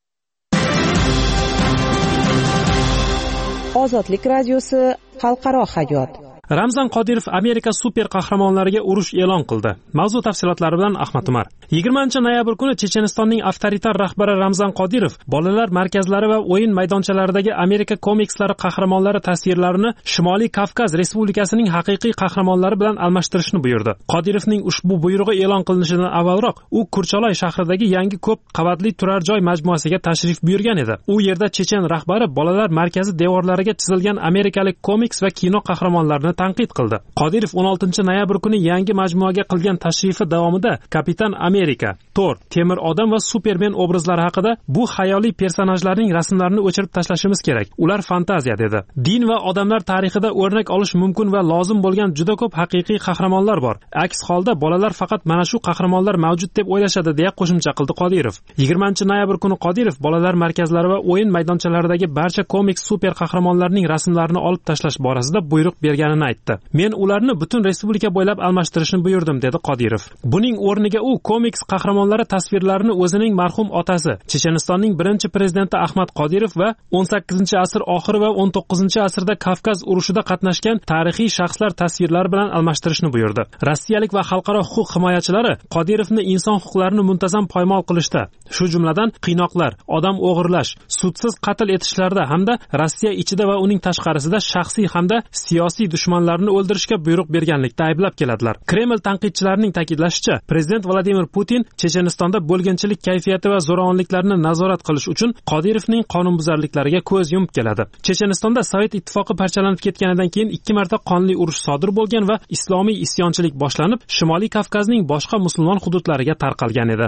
Ozodlik radiosi xalqaro hayot. Ramzan Qodirov Amerika super qahramonlariga urush e'lon qildi. Mavzu tafsilotlari bilan Ahmad Umar. yigirmanchi noyabr kuni Chechenistonning avtoritar rahbari Ramzan Qodirov bolalar markazlari va o'yin maydonchalaridagi Amerika komikslari qahramonlari tasvirlarini Shimoliy Kavkaz Respublikasining haqiqiy qahramonlari bilan almashtirishni buyurdi. Qodirovning ushbu buyrug'i e'lon qilinishidan avvalroq u Kurchaloy shahridagi yangi ko'p qavatli turar joy majmuasiga tashrif buyurgan edi. U yerda chechen rahbari bolalar markazi devorlariga chizilgan amerikalik komiks va kino qahramonlarini tanqid qildi. Qodirov o'n oltinchi noyabr kuni yangi majmuaga qilgan tashrifi davomida Kapitan Amerika, Thor, Temir odam va Superman obrazlari haqida bu xayoliy personajlarning rasmlarini o'chirib tashlashimiz kerak. Ular fantaziya dedi. Din va odamlar tarixida o'rnak olish mumkin va lozim bo'lgan juda ko'p haqiqiy qahramonlar bor. Aks holda bolalar faqat mana shu qahramonlar mavjud deb o'ylashadi deya qo'shimcha qildi Qodirov. yigirmanchi noyabr kuni Qodirov bolalar markazlari va o'yin maydonchalaridagi barcha komiks super qahramonlarning rasmlarini olib tashlash borasida buyruq berganini aytdi. Men ularni butun respublika bo'ylab almashtirishni buyurdim dedi Qodirov. Buning o'rniga u komiks qahramonlari tasvirlarini o'zining marhum otasi, Chechenistonning birinchi prezidenti Ahmad Qodirov va o'n sakkizinchi asr oxiri va o'n to'qqizinchi asrda Kavkaz urushida qatnashgan tarixiy shaxslar tasvirlari bilan almashtirishni buyurdi. Rossiyalik va xalqaro huquq himoyachilari Qodirovni inson huquqlarini muntazam poymol qilishda, shu jumladan qiynoqlar, odam o'g'irlash, sudsiz qatl etishlarda hamda Rossiya ichida va uning tashqarisida shaxsiy hamda siyosiy dushmanlarni o'ldirishga buyruq berganlikda ayblab keladilar. Kreml tanqidchilarining ta'kidlashicha, prezident Vladimir Putin Chechenistonda bo'lganchilik kayfiyati va zo'ravonliklarni nazorat qilish uchun Qodirovning qonunbuzarliklariga ko'z yumib keladi. Chechenistonda Sovet ittifoqi parchalanib ketganidan keyin ikki marta qonli urush sodir bo'lgan va islomiy isyonchilik boshlanib, Shimoliy Kavkazning boshqa musulmon hududlariga tarqalgan edi.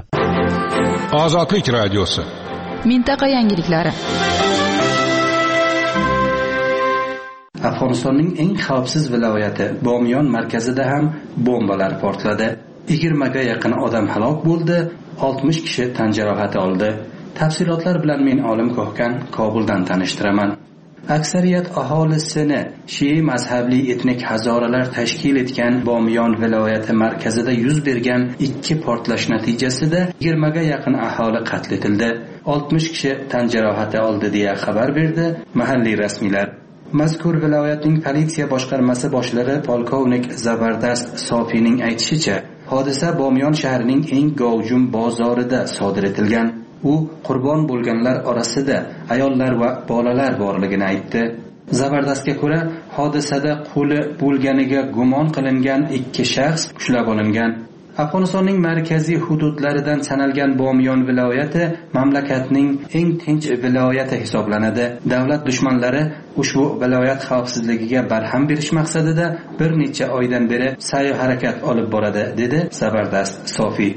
Ozodlik radiosi. Mintaqa yangiliklari. Afg'onistonning eng xavfsiz viloyati Bomiyon markazida ham bombalar portladi. yigirmaga yaqin odam halok bo'ldi, oltmish kishi tan jarohati oldi. Tafsilotlar bilan men Olim Ko'hkan Kobuldan tanishtiraman. Aksariyat aholisini Shiy mazhabli etnik hazoralar tashkil etgan Bomiyon viloyati markazida yuz bergan ikki portlash natijasida yigirmaga yaqin aholi qatl etildi. oltmish kishi tan jarohati oldi deya xabar berdi mahalliy rasmiylar. Mazkur viloyatning politsiya boshqarmasi boshlig'i polkovnik Zabardast Sofiyning aytishicha, hodisa Bomiyon shahrining eng gavjum bozorida sodir etilgan. U qurbon bo'lganlar orasida ayollar va bolalar borligini aytdi. Zabardastga ko'ra, hodisada qo'li bo'lganiga gumon qilingan ikki shaxs ushlab olingan. Afg'onistonning markaziy hududlaridan sanalgan Bomiyon viloyati mamlakatning eng tinch viloyati hisoblanadi. Davlat dushmanlari ushbu viloyat xavfsizligiga barham berish maqsadida bir necha oydan beri sa'y harakat olib boradi, dedi Zabardast Sofi.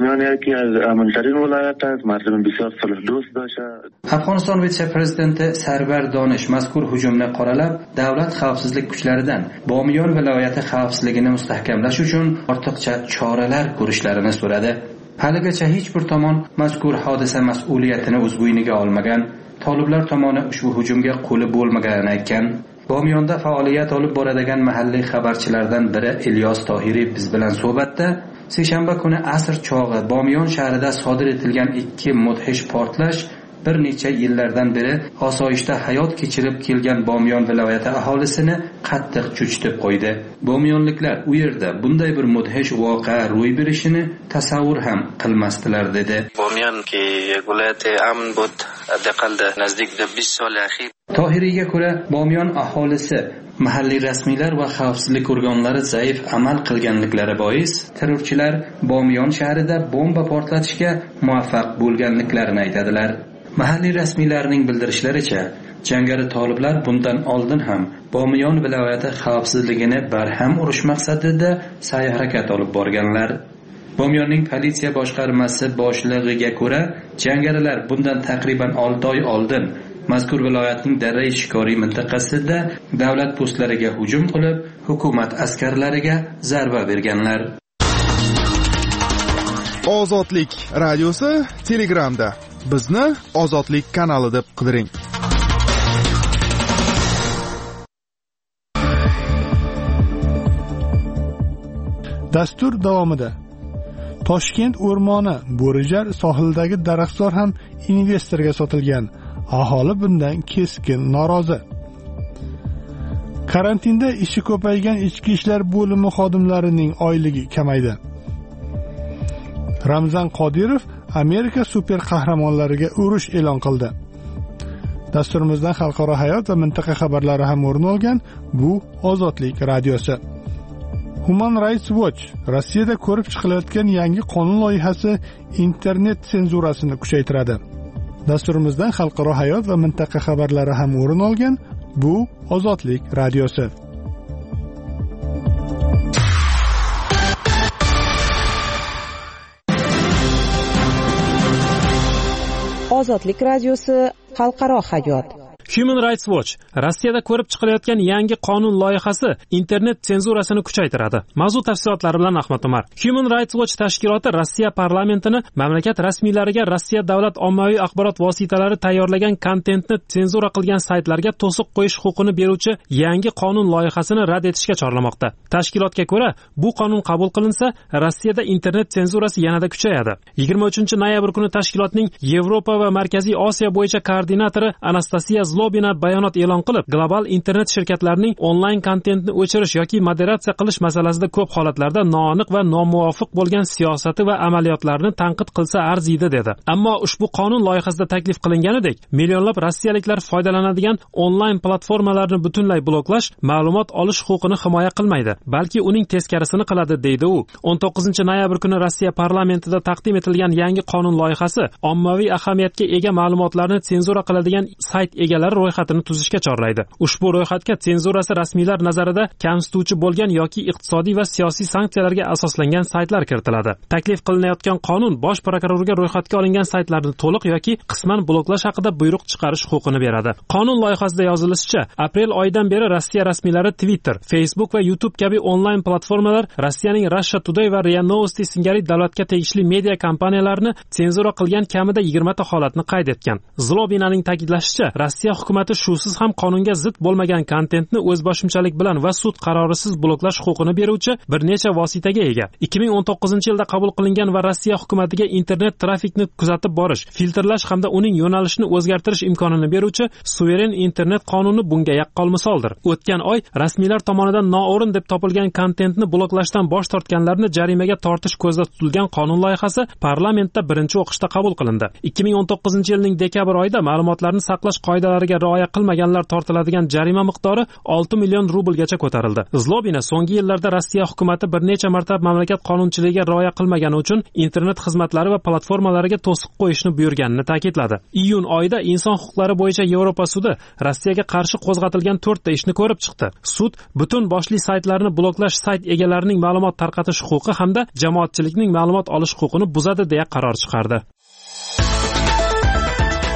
Afg'oniston vitse-prezidenti Sarvar Donish mazkur hujumni qoralab, davlat xavfsizlik kuchlaridan Bomiyon viloyati xavfsizligini mustahkamlash uchun ortiqcha choralar ko'rishlarini so'radi. Haligacha hech bir tomon mazkur hodisa mas'uliyatini o'z bo'yniga olmagan. Toliblar tomoni ushbu hujumga qo'li bo'lmaganini aytgan. Bomyonda faoliyat olib boradigan mahalliy xabarchilardan biri Ilyos Tohiriy biz bilan suhbatda seshanba kuni asr chog'i Bomyon shahrida sodir etilgan ikki mudhish portlash bir necha yillardan beri osoyishta hayot kechirib kelgan Bomyon viloyati aholisini qattiq cho'chitib qo'ydi. Bomyonliklar u yerda bunday bir mudhish voqea ro'y berishini tasavvur ham qilmasdilar dedi. Bomyon ki viloyati amn bud daqalda nazdik besh sol akhir. Tohiriyga ko'ra Bomyon aholisi mahalliy rasmiylar va xavfsizlik organlari zaif amal qilganliklari bois terrorchilar Bomyon shahrida bomba portlatishga muvaffaq bo'lganliklarini aytadilar. Mahalliy rasmiylarning bildirishlaricha, jangari toliblar bundan oldin ham Bomyon viloyati xavfsizligini barham urish maqsadida sa'y-harakat olib borganlar. Bomyonning politsiya boshqarmasi boshlig'iga ko'ra, jangarilar bundan taqriban olti oy oldin mazkur viloyatning Darray Shikoriy mintaqasida davlat postlariga hujum qilib, hukumat askarlariga zarba berganlar. Ozodlik radiosi Telegramda. Bizni Ozodlik kanali deb qidiring. Dastur davomida Toshkent o'rmoni Bo'rijar sohilidagi daraxtzor ham investorga sotilgan. Aholi bundan keskin norozi. Karantinda ishi ko'paygan ichki ishlar bo'limi xodimlarining oyligi kamaydi. Ramzan Qodirov Amerika super qahramonlariga urush e'lon qildi. Dasturimizdan xalqaro hayot va mintaqa xabarlari ham o'rin olgan. Bu Ozodlik radiosi. Human Rights Watch Rossiyada ko'rib chiqilayotgan yangi qonun loyihasi internet senzurasini kuchaytiradi. Dasturimizdan xalqaro hayot va mintaqa xabarlari ham o'rin olgan. Bu Ozodlik radiosi. Ozodlik radiosi xalqaro hayot. Human Rights Watch Rossiyada ko'rib chiqilayotgan yangi qonun loyihasi internet senzurasini kuchaytiradi. Mavzu tafsilotlari bilan Ahmad Umar. Human Rights Watch tashkiloti Rossiya parlamentini mamlakat rasmiylariga Rossiya davlat ommaviy axborot vositalari tayyorlagan kontentni senzura qilgan saytlarga to'siq qo'yish huquqini beruvchi yangi qonun loyihasini rad etishga chorlamoqda. Tashkilotga ko'ra, bu qonun qabul qilinsa, Rossiyada internet senzurasi yanada kuchayadi. yigirma uchinchi noyabr kuni tashkilotning Yevropa va Markaziy Osiyo bo'yicha koordinatori Anastasiya Zlobina bayonot e'lon qilib, global internet shirkatlarining onlayn kontentni o'chirish yoki moderatsiya qilish masalasida ko'p holatlarda noaniq va nomuvofiq bo'lgan siyosati va amaliyotlarini tanqid qilsa arziydi dedi. Ammo ushbu qonun loyihasida taklif qilinganidek, millionlab rossiyaliklar foydalanadigan onlayn platformalarni butunlay bloklash ma'lumot olish huquqini himoya qilmaydi, balki uning teskarisini qiladi, deydi u. o'n to'qqizinchi noyabr kuni Rossiya parlamentida taqdim etilgan yangi qonun loyihasi ommaviy ahamiyatga ega ma'lumotlarni senzura qiladigan sayt egalari ro'yxatini tuzishga chorlaydi. Ushbu ro'yxatga senzurasi rasmiylar nazarida kamsituvchi bo'lgan yoki iqtisodiy va siyosiy sanksiyalarga asoslangan saytlar kiritiladi. Taklif qilinayotgan qonun bosh prokurorga ro'yxatga olingan saytlarni to'liq yoki qisman bloklash haqida buyruq chiqarish huquqini beradi. Qonun loyihasida yozilishicha, aprel oyidan beri Rossiya rasmiylari Twitter, Facebook va YouTube kabi onlayn platformalar Rossiyaning Russia Today va RIA Novosti singari davlatga tegishli media kompaniyalarini senzura qilgan kamida yigirma ta holatni qayd etgan. Zlobinaning ta'kidlashicha, Rossiya hukumati shusiz ham qonunga zid bo'lmagan kontentni o'zboshimchalik bilan va sud qarorisiz bloklash huquqini beruvchi bir necha vositaga ega. ikki ming o'n to'qqizinchi yilda qabul qilingan va Rossiya hukumatiga internet trafikni kuzatib borish, filtrlash hamda uning yo'nalishini o'zgartirish imkonini beruvchi suveren internet qonuni bunga yaqqol misoldir. O'tgan oy rasmiylar tomonidan noo'rin deb topilgan kontentni bloklashdan bosh tortganlarni jarimaga tortish ko'zda tutilgan qonun loyihasi parlamentda birinchi o'qishda qabul qilindi. ikki ming o'n to'qqizinchi yilning dekabr oyida ma'lumotlarni saqlash qoidalariga rioya qilmaganlar tortiladigan jarima miqdori olti million rublgacha ko'tarildi. Zlobina so'nggi yillarda Rossiya hukumati bir necha marta mamlakat qonunchiligiga rioya qilmagani uchun internet xizmatlari va platformalariga to'siq qo'yishni buyurganini ta'kidladi. Iyun oyida inson huquqlari bo'yicha Yevropa sudi Rossiyaga qarshi qo'zg'atilgan to'rtta ishni ko'rib chiqdi. Sud butun boshli saytlarni bloklash, sayt egalarining ma'lumot tarqatish huquqi hamda jamoatchilikning ma'lumot olish huquqini buzadi deya qaror chiqardi.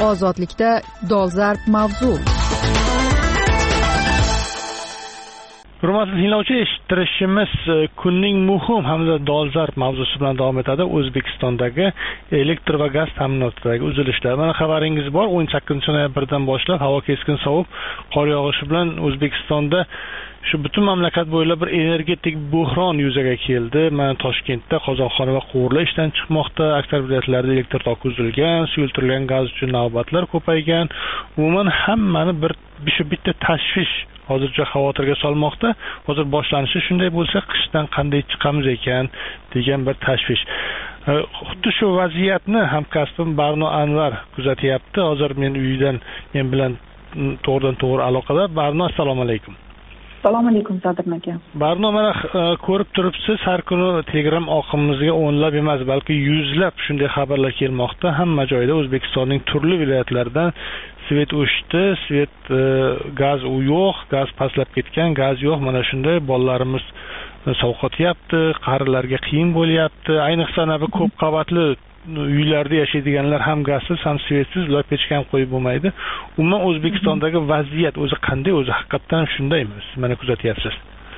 Ozodlikda dolzarb mavzu. Hurmatli tinglovchi, eshittirishimiz kunning muhim hamda dolzarb mavzusi bilan davom etadi. O'zbekistondagi elektr va gaz ta'minotidagi uzilishlar. Mana xabaringiz bor, o'n sakkizinchi noyabrdan boshlab havo keskin sovib, qor yog'ishi bilan O'zbekistonda shu butun mamlakat bo'ylab bir energetik buhron yuzaga keldi. Mana Toshkentda qozonxona va quvurlar ishdan chiqmoqda, aksar viloyatlarda elektr toki uzilgan, suyultirilgan gaz uchun navbatlar ko'paygan. Umuman hammani bir shu bitta tashvish hozircha xavotirga solmoqda. Hozir boshlanishi shunday bo'lsa, qishdan qanday chiqamiz ekan degan bir tashvish. Xuddi shu vaziyatni hamkasbim Barno Anvar kuzatyapti. Hozir men uydan men bilan to'g'ridan to'g'ri aloqada. Barno, assalomu alaykum. Assalomu alaykum Sadir aka. Barno, mana ko'rib turibsiz, har kuni Telegram oqimimizga o'nlab emas, balki yuzlab shunday xabarlar kelmoqda. Hamma joyda O'zbekistonning turli viloyatlaridan svet o'chdi, svet gaz u yo'q, gaz pastlab ketgan, gaz yo'q. Mana shunday bolalarimiz sovqotyapti, qarilarga qiyin bo'lyapti. Ayniqsa bu ko'p qavatli uylarda yashaydiganlar ham gazsiz, ham svetsiz, ular pechka ham qo'yib bo'lmaydi. Umuman O'zbekistondagi vaziyat o'zi qanday? O'zi haqiqatan shundaymi? Siz mana kuzatyapsiz.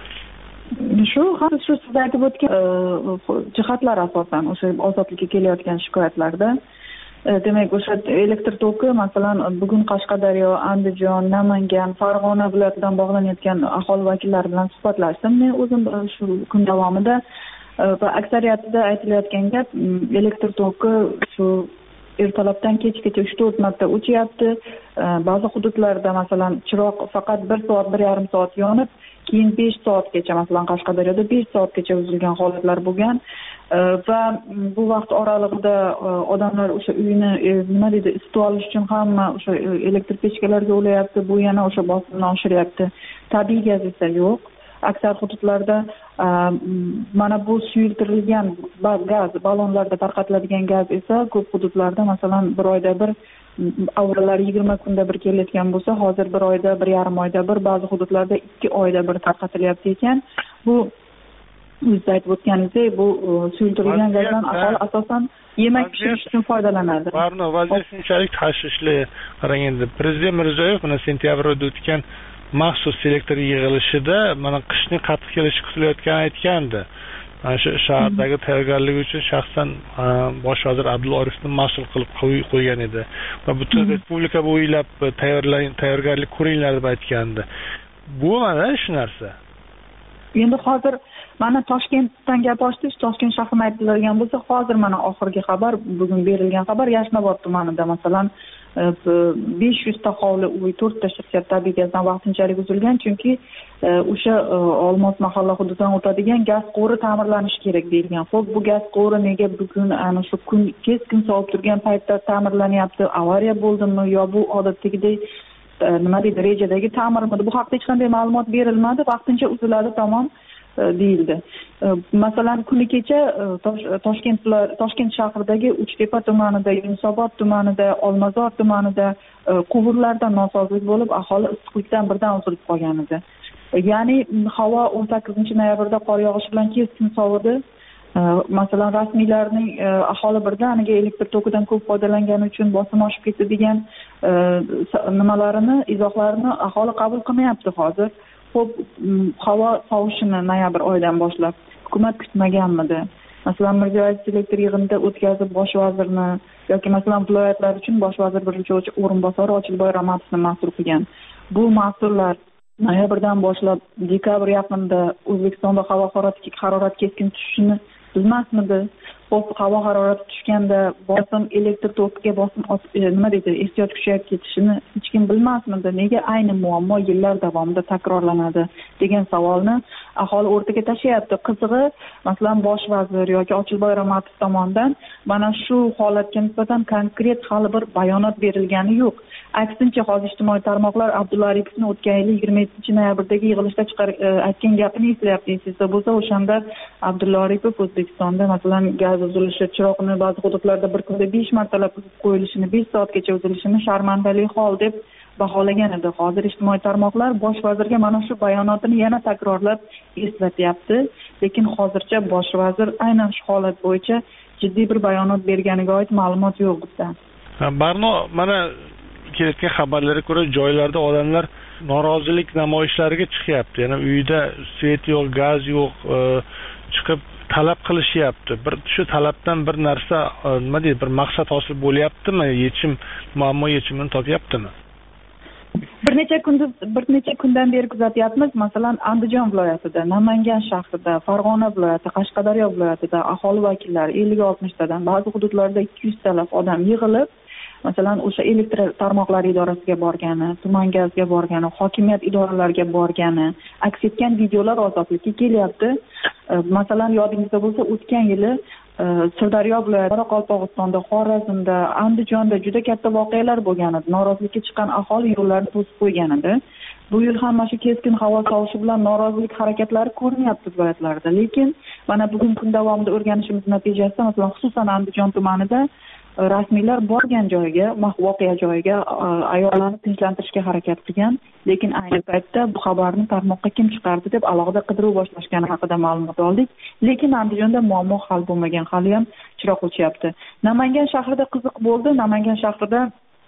Shu ham shu siz aytib o'tgan jihatlar asosan o'sha ozodlikka kelayotgan shikoyatlarda demak o'sha elektr toki masalan bugun Qashqadaryo, Andijon, Namangan, Farg'ona viloyatidan bog'lanayotgan aholi vakillari bilan suhbatlashdim. Men o'zim shu kun davomida va aksariyatida aytilayotgan gap elektr toki shu ertalabdan kechgacha uch to'rt marta o'chyapti. Ba'zi hududlarda masalan chiroq faqat bir soat, bir yarim soat yonib, keyin besh soatgacha, masalan Qashqadaryoda besh soatgacha uzilgan holatlar bo'lgan. Va bu vaqt oralig'ida odamlar o'sha uyini nima deydi, isitib olish uchun hamma o'sha elektr pechkalarga ulayapti. Bu yana o'sha bosimni oshiryapti. Tabiiy gaz esa yo'q. Aksar hududlarda mana bu suyultirilgan gaz ballonlarda tarqatiladigan gaz esa ko'p hududlarda masalan bir oyda bir, avvallar yigirma kunda bir kelayotgan bo'lsa, hozir bir oyda, bir yarim oyda bir, ba'zi hududlarda ikki oyda bir tarqatilyapti ekan. Bu siz aytib o'tganingizdek, bu suyultirilgan gazdan aholi asosan yemak pishirish uchun foydalanadi. Barno, vaziyat shunchalik tashvishli. Qarang endi, Prezident Mirziyoyev mana sentyabrda o'tgan maxsus elektr yig'ilishida mana qishning qattiq kelishi kutilayotganini aytgandi. Mana shu shahardagi tayyorgarlik uchun shaxsan bosh vazir Abdulla Orifni mas'ul qilib qo'ygan edi va butun respublika bo'ylab tayyorgarlik ko'ringlar deb aytgandi. Bu mana shu narsa. Endi hozir mana Toshkentdan gap ochdik, Toshkent shahrini aytiladigan bo'lsa, hozir mana oxirgi xabar, bugun berilgan xabar Yashnobod tumanida masalan besh yuz ta hovli uy, to'rtta shirkat tabiiy gazdan vaqtinchalik uzilgan, chunki o'sha Olmos mahalla hududidan o'tadigan gaz quvuri ta'mirlanishi kerak deyilgan. Xo'p, bu gaz quvuri nega bugun ana shu kun keskin sovib turgan paytda ta'mirlanyapti? Avariya bo'ldimi yo bu odatdagidek nima deydi, rejadagi ta'mirmi? Bu haqida hech qanday ma'lumot berilmadi. Vaqtincha uziladi, tamom deyildi. Masalan, kuni kecha Toshkent Toshkent shahridagi Uchtepa tumanida, Yunusobod tumanida, Olmazor tumanida quvurlarda nosozlik bo'lib, aholi issiqlikdan birdan uzilib qolgan edi. Ya'ni havo o'n sakkizinchi noyabrda qor yog'ishi bilan keskin sovidi. Masalan, rasmiylarning aholi birdaniga elektr tokidan ko'p foydalangani uchun bosim oshib ketdi degan nimalarini, izohlarini aholi qabul qilmayapti hozir. Xo'p, havo sovishini noyabr oyidan boshlab hukumat kutmaganmidi? Masalan, Mirziyoyev elektr yig'inida o'tkazib bosh vazirni yoki masalan viloyatlar uchun bosh vazir birinchi o'rinbosari Ochilboy Ramatovni mas'ul qilgan. Bu mas'ullar noyabrdan boshlab dekabr yaqinida O'zbekistonda havo harorati keskin tushishini bilmasmidi? Xo'p, havo harorati tushganda bosim elektr tokiga bosim nima deydi, ehtiyoj kuchayib ketishini hech kim bilmasmidi? Nega ayni muammo yillar davomida takrorlanadi degan savolni aholi o'rtaga tashlayapti. Qizig'i, masalan, bosh vazir yoki Ochilboy Ramatov tomonidan mana shu holatga nisbatan konkret hali bir bayonot berilgani yo'q. Aksincha, hozir ijtimoiy tarmoqlar Abdulla Aripovni o'tgan yil yigirma yettinchi noyabrdagi yig'ilishda chiqar aytgan gapini eslayapti. Esingizda bo'lsa, o'shanda Abdulla Aripov O'zbekistonda masalan gaz uzilishi, chiroqni ba'zi hududlarda bir kunda besh martalab uzib qo'yilishini, besh soatgacha uzilishini sharmandali hol deb baholagan edi. Hozir ijtimoiy tarmoqlar bosh vazirga mana shu bayonotini yana takrorlab eslatyapti, lekin hozircha bosh vazir aynan shu holat bo'yicha jiddiy bir bayonot berganiga oid ma'lumot yo'q bizda. Barno, mana kelayotgan xabarlarga ko'ra joylarda odamlar norozilik namoyishlariga chiqyapti. Ya'ni uyda svet yo'q, gaz yo'q, chiqib talab qilishyapti. Bir shu talabdan bir narsa, nima deydi, bir maqsad hosil bo'lyaptimi? Yechim, muammo yechimini topyaptimi? Bir necha kunduz bir necha kundan beri kuzatyapmiz. Masalan, Andijon viloyatida, Namangan shahrida, Farg'ona viloyati, Qashqadaryo viloyatida aholi vakillari ellik oltmishtadan, ba'zi hududlarda ikki yuz talab odam yig'ilib, masalan, o'sha elektr tarmoqlari idorasiga borgani, tuman gazga borgani, hokimiyat idoralariga borgani aks etgan videolar ozodlikka kelyapti. Masalan, yodingizda bo'lsa, o'tgan yili Sirdaryo viloyati, Qoraqalpog'istonda, Xorazmda, Andijonda juda katta voqealar bo'lgan edi. Norozilikka chiqqan aholi yo'llarni to'sib qo'ygan edi. Bu yil ham mana shu keskin havo sovishi bilan norozilik harakatlari ko'rinyapti viloyatlarda. Lekin mana bugun kun davomida o'rganishimiz natijasida, masalan, xususan Andijon tumanida rasmiylar borgan joyga, voqea joyiga ayollarni tinchlantirishga harakat qilgan, lekin ayni paytda bu xabarni tarmoqqa kim chiqardi deb alohida qidiruv boshlashgani haqida ma'lumot oldik. Lekin Andijonda muammo hal bo'lmagan, hali ham chiroq o'chyapti. Namangan shahrida qiziq bo'ldi. Namangan shahrida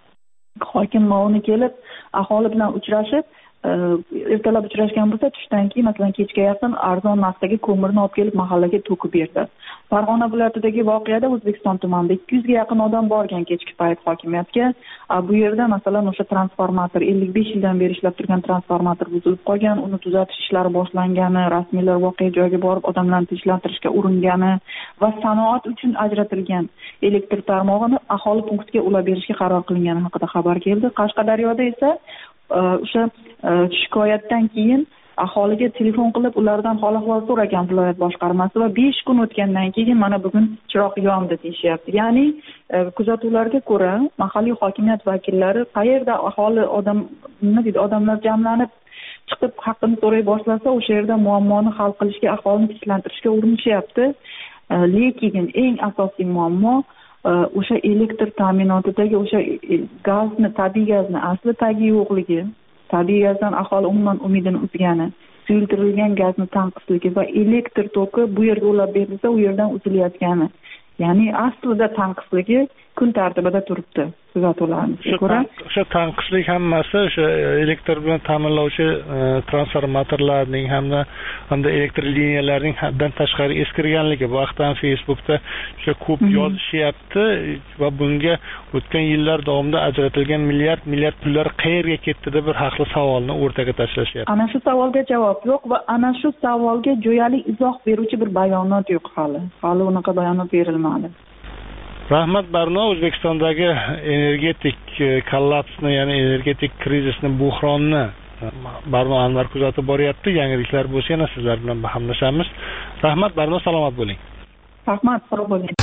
hokim ma'muri kelib, aholi bilan uchrashib, ertalab uchrashgan bo'lsa, tushdan keyin, masalan, kechga yaqin arzon narxdagi ko'mirni olib kelib mahallaga to'kib berdi. Farg'ona viloyatidagi voqeada O'zbekiston tumanida ikki yuzga yaqin odam borgan kechki payt hokimiyatga. Bu yerda masalan o'sha transformator ellik besh yildan beri ishlab turgan transformator buzilib qolgan, uni tuzatish ishlari boshlangani, rasmiylar voqea joyiga borib odamlarni tinchlantirishga uringani va sanoat uchun ajratilgan elektr tarmog'ini aholi punktiga ulab berishga qaror qilingani haqida xabar keldi. Qashqadaryoda esa o'sha shikoyatdan keyin aholiga telefon qilib ulardan hol ahvol so'ragan viloyat boshqarmasi va besh kun o'tgandan keyin mana bugun chiroq yondi deyishyapti. Ya'ni kuzatuvlarga ko'ra mahalliy hokimiyat vakillari qayerda aholi odam nima deydi, odamlar jamlanib chiqib haqqini so'ray boshlasa, o'sha yerda muammoni hal qilishga, aholini tinchlantirishga urinishyapti. Lekin eng asosiy muammo o'sha elektr ta'minotidagi o'sha gazni, tabiiy gazni asli tagi yo'qligi, tabiiy gazdan aholi umuman umidini uzgani, suyultirilgan gazni tanqisligi va elektr toki bu yerga ulab berilsa, u yerdan uzilayotgani. Ya'ni aslida tanqisligi kun tartibida turibdi kuzatuvlarimizga ko'ra. O'sha tanqislik hammasi o'sha elektr bilan ta'minlovchi transformatorlarning hamda hamda elektr liniyalarining haddan tashqari eskirganligi. Bu haqda ham Facebookda o'sha ko'p yozishyapti va bunga o'tgan yillar davomida ajratilgan milliard milliard pullar qayerga ketdi deb bir haqli savolni o'rtaga tashlashyapti. Ana shu savolga javob yo'q va ana shu savolga jo'yali izoh beruvchi bir bayonot yo'q hali. Hali unaqa bayonot berilmadi. Rahmat Barno, O'zbekistondagi energetik kollapsni, ya'ni energetik krizisni, buhronni Barno Anvar kuzatib boryapti. Yangiliklar bo'lsa yana sizlar bilan bahslashamiz. Rahmat Barno, salomat bo'ling. Rahmat, sog' bo'ling.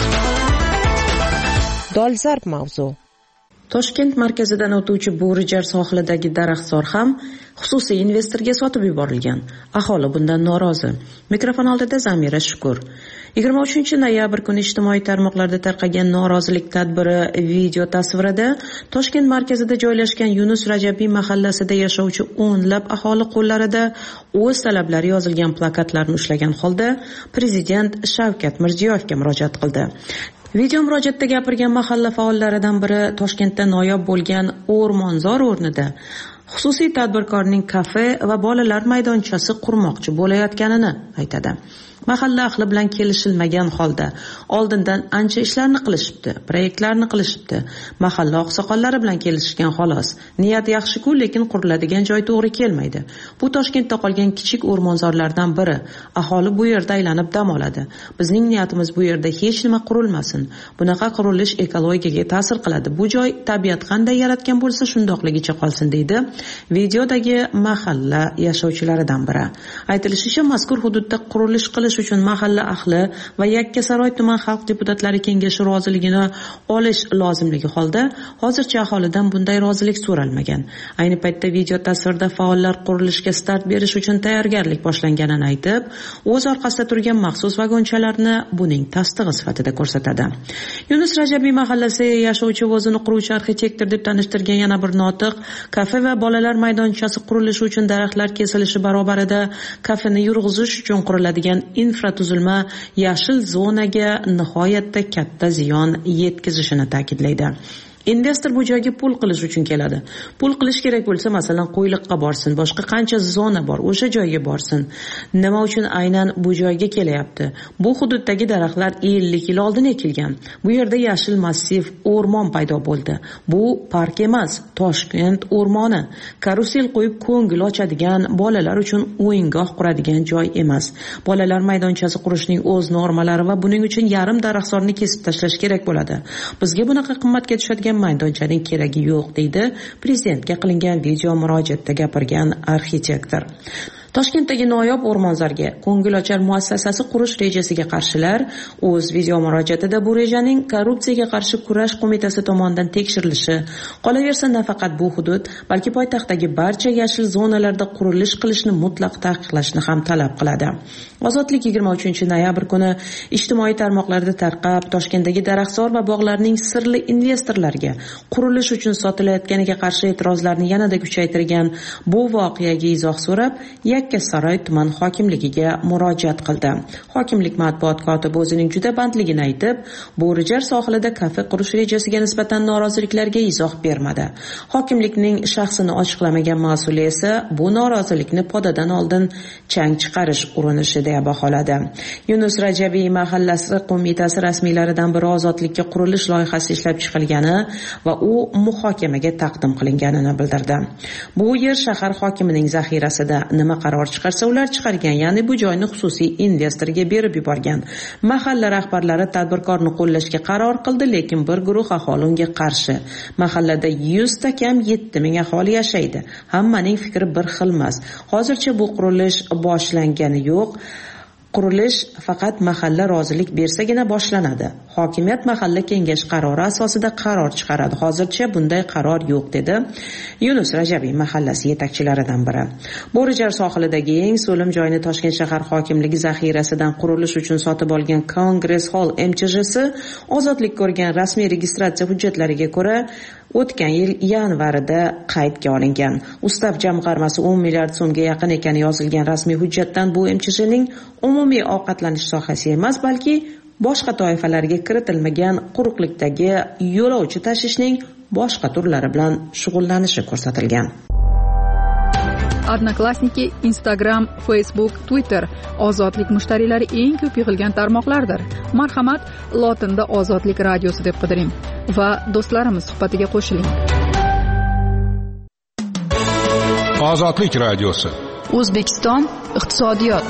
Dolzarb mavzu. Toshkent markazidan o'tuvchi Bo'rijar sohilidagi daraxtzor ham xususiy investorga sotib yuborilgan. Aholi bundan norozi. Mikrofon oldida Zamira Shukur. yigirma uchinchi noyabr kuni ijtimoiy tarmoqlarda tarqagan norozilik tadbiri video tasvirida Toshkent markazida joylashgan Yunus Rajabiy mahallasida yashovchi o'nlab aholi qo'llarida o'z talablari yozilgan plakatlarni ushlagan holda prezident Shavkat Mirziyoyevga murojaat qildi. Video murojaatda gapirgan mahalla faollaridan biri Toshkentda noyob bo'lgan O'rmonzor o'rnida xususiy tadbirkorning kafe va bolalar maydonchasi qurmoqchi bo'layotganini aytadi. Mahalla ahli bilan kelishilmagan holda oldindan ancha ishlarni qilishibdi, proyektlarni qilishibdi. Mahalla oqsoqollari bilan kelishgan xolos. Niyat yaxshi-ku, lekin quriladigan joy to'g'ri kelmaydi. Bu Toshkentda qolgan kichik o'rmonzorlardan biri. Aholi bu yerda aylanib dam oladi. Bizning niyatimiz bu yerda hech nima qurilmasin. Bunaqa qurilish ekologiyaga ta'sir qiladi. Bu joy tabiat qanday yaratgan bo'lsa, shundoqligicha qolsin deydi videodagi mahalla yashovchilaridan biri. Aytilishicha, mazkur hududda qurilish qilish uchun mahalla ahli va Yakkasaroy tuman xalq deputatlari kengashi roziligini olish lozimligi holda hozircha aholidan bunday rozilik so'ralmagan. Ayni paytda video tasvirda faollar qurilishga start berish uchun tayyorgarlik boshlanganini aytib, o'z orqasida turgan maxsus vagonchalarni buning tasdig'i sifatida ko'rsatadi. Yunus Rajabiy mahallasi yashovchi o'zini quruvchi arxitektor deb tanishtirgan yana bir notiq kafe va bolalar maydonchasi qurilishi uchun daraxtlar kesilishi barobarida kafeni yurg'izish uchun quriladigan infratuzilma yashil zonaga nihoyatda katta ziyon yetkazishini ta'kidlaydi. Investor bu joyga pul qilish uchun keladi. Pul qilish kerak bo'lsa, masalan, qo'yliqqa borsin, boshqa qancha zona bor, o'sha joyga borsin. Nima uchun aynan bu joyga kelyapti? Bu hududdagi daraxtlar ellik yil oldin ekilgan. Bu yerda yashil massiv o'rmon paydo bo'ldi. Bu park emas, Toshkent o'rmoni. Karusel qo'yib ko'ngil ochadigan, bolalar uchun o'yingoh quradigan joy emas. Bolalar maydonchasi qurishning o'z normalari va buning uchun yarim daraxtzorni kesib tashlash kerak bo'ladi. Bizga bunaqa qimmatga tushadigan maydonchaning keragi yo'q, deydi prezidentga qilingan video murojaatda gapirgan arxitektor. Toshkentdagi noyob o'rmonzorga ko'ngilochar muassasasi qurish rejasiga qarshilar o'z video murojaatida bu rejaning korrupsiyaga qarshi kurash qo'mitasi tomonidan tekshirilishi, qolaversa nafaqat bu hudud, balki poytaxtdagi barcha yashil zonalarda qurilish qilishni mutlaq taqiqlashni ham talab qiladi. Ozodlik yigirma uchinchi noyabr kuni ijtimoiy tarmoqlarda tarqab, Toshkentdagi daraxtzor va bog'larning sirli investorlarga qurilish uchun sotilayotganiga qarshi e'tirozlarni yanada kuchaytirgan bu voqeaga izoh so'rab, Yakkasaroy tuman hokimligiga murojaat qildi. Hokimlik matbuot kotibi o'zining juda bandligini aytib, Bo'rijar sohilida kafe qurish rejasiga nisbatan noroziliklarga izoh bermadi. Hokimlikning shaxsini ochiqlamagan mas'ul esa bu norozilikni podadan oldin chang chiqarish urinishi deb baholadi. Yunus Rajabiy mahallasi qo'mitasi rasmiylaridan biri ozodlikka qurilish loyihasi ishlab chiqilgani va u muhokamaga taqdim qilinganini bildirdi. Bu yer shahar hokimining zaxirasida, nima qaror chiqarsa ular chiqargan, ya'ni bu joyni xususiy investorga berib yuborgan. Mahalla rahbarlari tadbirkorni qo'llashga qaror qildi, lekin bir guruh aholi unga qarshi. Mahallada yuz ta kam yetti ming aholi yashaydi. Hammaning fikri bir xil emas. Hozircha bu qurilish boshlangani yo'q. Qurilish faqat mahalla rozilik bersagina boshlanadi. Hokimiyat mahalla kengash qarori asosida qaror chiqaradi. Hozircha bunday qaror yo'q, dedi Yunus Rajabiy mahallasi yetakchilaridan biri. Bo'rijar sohilidagi eng so'lim joyni Toshkent shahar hokimligi zaxirasidan qurilish uchun sotib olgan Kongress Hall M Ch Jsi ozodlik ko'rgan rasmiy registratsiya hujjatlariga ko'ra o'tgan yil yanvarida qaydga olingan. Ustav jamg'armasi o'n milliard so'mga yaqin ekani yozilgan rasmiy hujjatdan bu M Ch Jning umumiy ovqatlanish sohasi emas, balki boshqa toifalarga kiritilmagan quruqlikdagi yo'lovchi tashishning boshqa turlari bilan shug'ullanishi ko'rsatilgan. Odnoklassniki, Instagram, Facebook, Twitter ozodlik mushtariylari eng ko'p yig'ilgan tarmoqlardir. Marhamat, lotinda Ozodlik radiosi deb qidiring va do'stlarimiz suhbatiga qo'shiling. Ozodlik radiosi. O'zbekiston iqtisodiyot.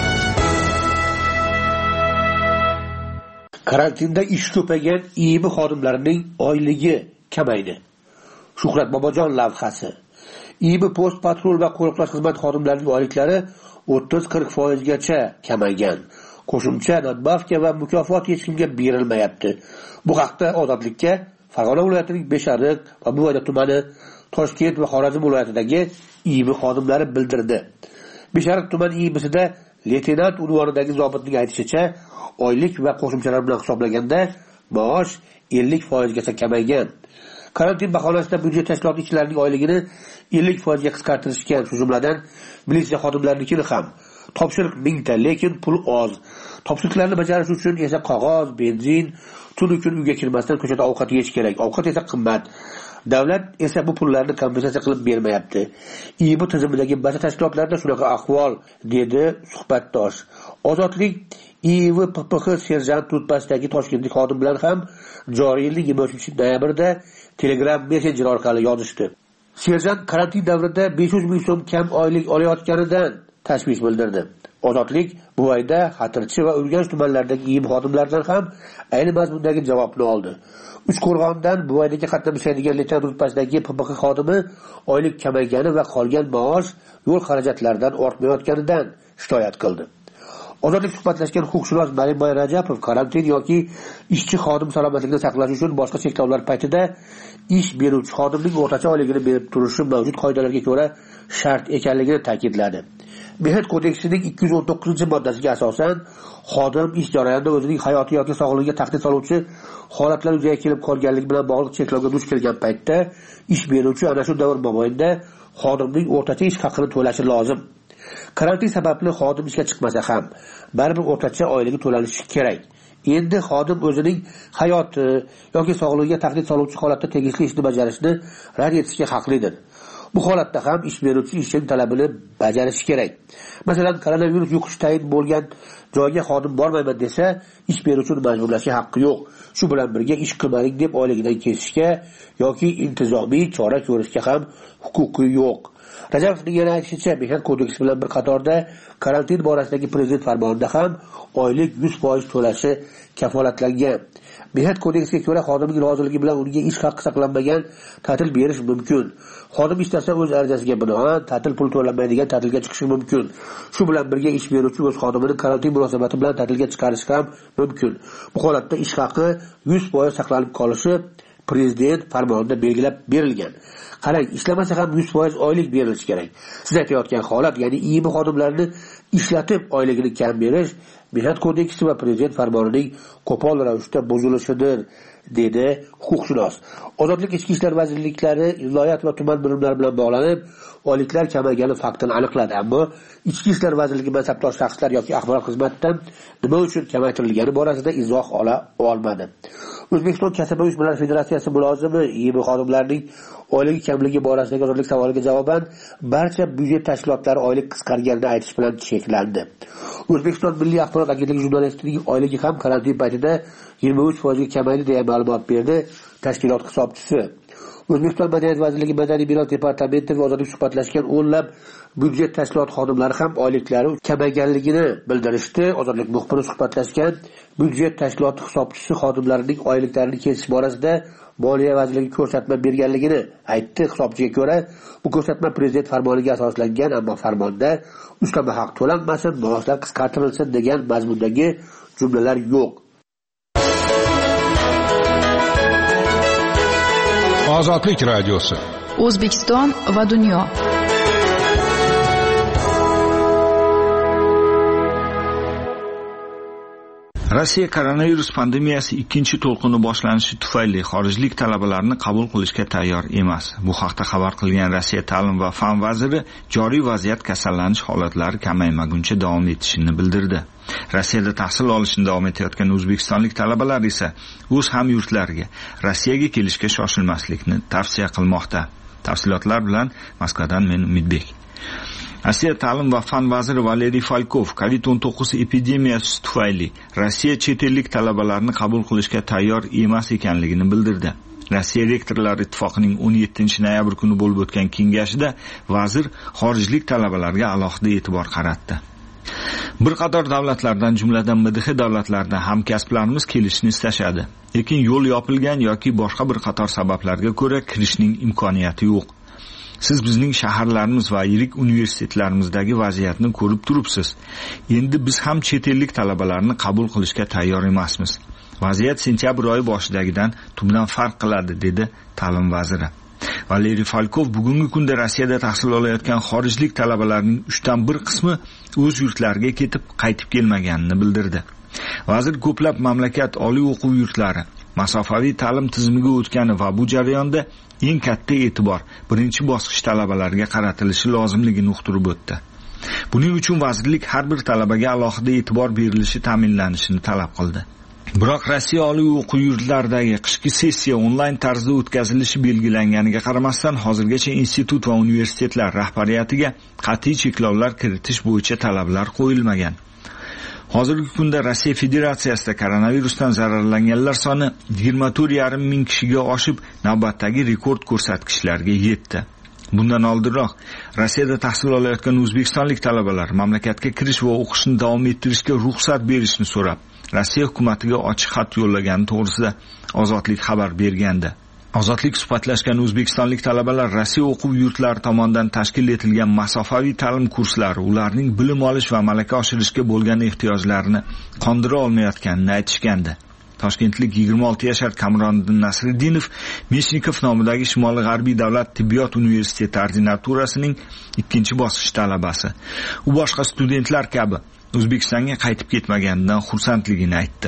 Karantinda ish ko'paygan I I B xodimlarining oyligi kamaydi. Shuhrat Bobojon lavhasi. I I B post patrul va qo'riqlash xizmat xodimlarining oyliklari o'ttiz qirq foiz gacha kamaygan. Qo'shimcha nadbavka va mukofot hech kimga berilmayapti. Bu haqda Ozodlikka Farg'ona viloyatining Beshariq va Buvayda tumani, Toshkent va Xorazm viloyatidagi I I B xodimlari bildirdi. Beshariq tuman I I B'sida leytenant unvonidagi zobitning aytishicha, oylik va qo'shimchalar bilan hisoblaganda maosh ellik foiz gacha kamaygan. Karantin bahonasida byudjet tashkiloti ishchilarining oyligini ellik foiz ga qisqartirishgan, shu jumladan militsiya xodimlarinikini ham. Topshiriq mingta, lekin pul oz. Topshiriqlarni bajarish uchun esa qog'oz, benzin, tun uchun uyga kirmasdan ko'chada ovqat yeyish kerak. Ovqat esa qimmat. Davlat esa bu pullarni kompensatsiya qilib bermayapti. I I B tizimidagi barcha tashkilotlarda shunaqa ahvol, dedi suhbatdosh. Ozodlik I I B P P X serjant rutbasidagi toshkentlik xodim bilan ham joriy yilning yigirma uchinchi noyabrida Telegram Messenger orqali yozishdi. Serjant karantin davrida besh yuz ming so'm kam oylik olayotganidan tashvish bildirdi. Ozodlik Buvayda, Xatirchi va Urganch tumanlaridagi I I B xodimlaridan ham ayni mazmundagi javobni oldi. Uchqo'rg'ondan Buvaydaga qatnashadigan leytenant rutbasidagi P P X xodimi oylik kamaygani va qolgan maosh yo'l xarajatlaridan ortmayotganidan shikoyat qildi. Ozodlik suhbatlashgan huquqshunos Narimboy Rajapov karantin yoki ishchi xodim salomatligini saqlash uchun boshqa cheklovlar paytida ish beruvchi xodimning o'rtacha oyligini berib turishi mavjud qoidalarga ko'ra shart ekanligini ta'kidladi. Mehnat kodeksining ikki yuz o'n to'qqizinchi moddasiga asosan xodim ish jarayonida o'zining hayoti yoki sog'lig'iga tahdid soluvchi holatlar yuzaga kelib qolganligi bilan bog'liq cheklovga duch kelgan paytda ish beruvchi ana shu davr mobaynida xodimning o'rtacha ish haqini to'lashi lozim. Karantin sababli xodim ishga chiqmasa ham baribir o'rtacha oyligi to'lanishi kerak. endi xodim o'zining hayoti yoki sog'lig'iga tahdid soluvchi holatda tegishli ishni bajarishni rad etishga haqlidir. Bu holatda ham ish beruvchi ishning talabini bajarishi kerak. Masalan, koronavirus yuqish tayin bo'lgan joyga xodim bormayman desa, ish beruvchini majburlashga haqqi yo'q. Shu bilan birga ish qilmang deb oyligidan kesishga yoki intizomiy chora ko'rishga ham huquqi yo'q. Rajabovning yana aytishicha, Mehnat kodeksi bilan bir qatorda karantin borasidagi prezident farmonida ham oylik yuz foiz to'lashi kafolatlangan. Mehnat kodeksiga ko'ra xodimning roziligi bilan unga ish haqqi saqlanmagan ta'til berish mumkin. Xodim istasa o'z arizasiga binoan ta'til pul to'lanmaydigan ta'tilga chiqishi mumkin. Shu bilan birga ish beruvchi o'z xodimini karantin munosabati bilan ta'tilga chiqarishi ham mumkin. Bu holatda ish haqqi yuz foiz saqlanib qolishi prezident farmonida belgilab berilgan. Qarang, ishlamasa ham yuz foiz oylik berilishi kerak. Siz aytayotgan holat, ya'ni I M xodimlarini ishlatib oyligini kam berish Mehnat kodeksi va prezident farmonining qo'pol ravishda buzilishidir, dedi huquqshunos. Ozodlik ichki ishlar vazirliklari viloyat va tuman bo'limlari bilan bog'lanib, oyliklar kamaygani faktini aniqladi, ammo ichki ishlar vazirligi mansabdor shaxslar yoki axborot xizmatidan nima uchun kamaytirilgani borasida izoh ola olmadi. O'zbekiston Kasaba uyushmalari federatsiyasi mulozimi I M xodimlarining oyligi kamligi borasidagi ozodlik savoliga javoban barcha byudjet tashkilotlari oylik qisqarganini aytish bilan cheklandi. O'zbekiston Milliy axborot agentligi jurnalistining oyligi ham karantin paytida yigirma uch foiz ga kamaydi deya ma'lumot berdi tashkilot hisobchisi. O'zbekiston Madaniyat vazirligi Madaniy meros departamenti va ozodlik suhbatlashgan o'nlab byudjet tashkilot xodimlari ham oyliklari kamayganligini bildirishdi. Ozodlik muxbiri suhbatlashgan byudjet tashkiloti hisobchisi xodimlarining oyliklarini kesish borasida Moliya vazirligi ko'rsatma berganligini aytdi. Hisobchiga ko'ra, bu ko'rsatma prezident farmoniga asoslangan, ammo farmonda ustama haq to'lanmasin, maoshlar qisqartirilsin degan mazmundagi jumlalar yo'q. Ozodlik radiosi. O'zbekiston va dunyo. Rossiya koronavirus pandemiyasi ikkinchi to'lqini boshlanishi tufayli xorijlik talabalarni qabul qilishga tayyor emas. Bu haqda xabar qilgan Rossiya ta'lim va fan vaziri joriy vaziyat kasallanish holatlari kamaymaguncha davom etishini bildirdi. Rossiyada tahsil olishni davom etayotgan o'zbekistonlik talabalar esa o'z hamyurtlariga Rossiyaga kelishga shoshilmaslikni tavsiya qilmoqda. Tafsilotlar bilan Moskvadan men Umidbek. Rossiya ta'lim va fan vaziri Valeriy Falkov covid o'n to'qqiz epidemiyasi tufayli Rossiya chet ellik talabalarni qabul qilishga tayyor emas ekanligini bildirdi. Rossiya rektorlar ittifoqining o'n yettinchi noyabr kuni bo'lib o'tgan kengashida vazir xorijlik talabalarga alohida e'tibor qaratdi. Bir qator davlatlardan, jumladan M D H davlatlarida hamkasblarimiz kelishni istashadi, lekin yo'l yopilgan yoki boshqa bir qator sabablarga ko'ra kirishning imkoniyati yo'q. Siz bizning shaharlarimiz va yirik universitetlarimizdagi vaziyatni ko'rib turibsiz. Endi biz ham chet ellik talabalarni qabul qilishga tayyor emasmiz. Vaziyat sentyabr oyi boshidagidan tubdan farq qiladi, dedi ta'lim vaziri. Valeriy Falkov bugungi kunda Rossiyada tahsil olayotgan xorijlik talabalarning uchdan bir qismi o'z yurtlariga ketib qaytib kelmaganini bildirdi. Vazir ko'plab mamlakat oliy o'quv yurtlari masofaviy ta'lim tizimiga o'tgani va bu jarayonda eng katta e'tibor birinchi bosqich talabalarga qaratilishi lozimligini uqtirib o'tdi. Buning uchun vazirlik har bir talabaga alohida e'tibor berilishi ta'minlanishini talab qildi. Biroq Rossiya oliy o'quv yurtlaridagi qishki sessiya onlayn tarzda o'tkazilishi belgilanganiga qaramasdan hozirgacha institut va universitetlar rahbariyatiga qat'iy cheklovlar kiritish bo'yicha talablar qo'yilmagan. Hozirgi kunda Rossiya Federatsiyasida koronavirusdan zararlanganlar soni yigirma to'rt yarim ming kishiga oshib, navbatdagi rekord ko'rsatkichlarga yetdi. Bundan oldinroq Rossiyada tahsil olayotgan o'zbekistonlik talabalar mamlakatga kirish va o'qishni davom ettirishga ruxsat berishni so'rab, Rossiya hukumatiga ochiq xat yo'llagani to'g'risida Ozodlik xabar bergandi. Ozodlik suhbatlashgan o'zbekistonlik talabalar Rossiya o'quv yurtlari tomonidan tashkil etilgan masofaviy ta'lim kurslari ularning bilim olish va malaka oshirishga bo'lgan ehtiyojlarini qondira olmayotganini aytishgandi. Toshkentlik yigirma olti yashar Kamroddin Nasriddinov Meshnikov nomidagi Shimoliy G'arbiy davlat tibbiyot universiteti ordinaturasining ikkinchi bosqich talabasi. U boshqa studentlar kabi O'zbekistonga qaytib ketmaganidan xursandligini aytdi.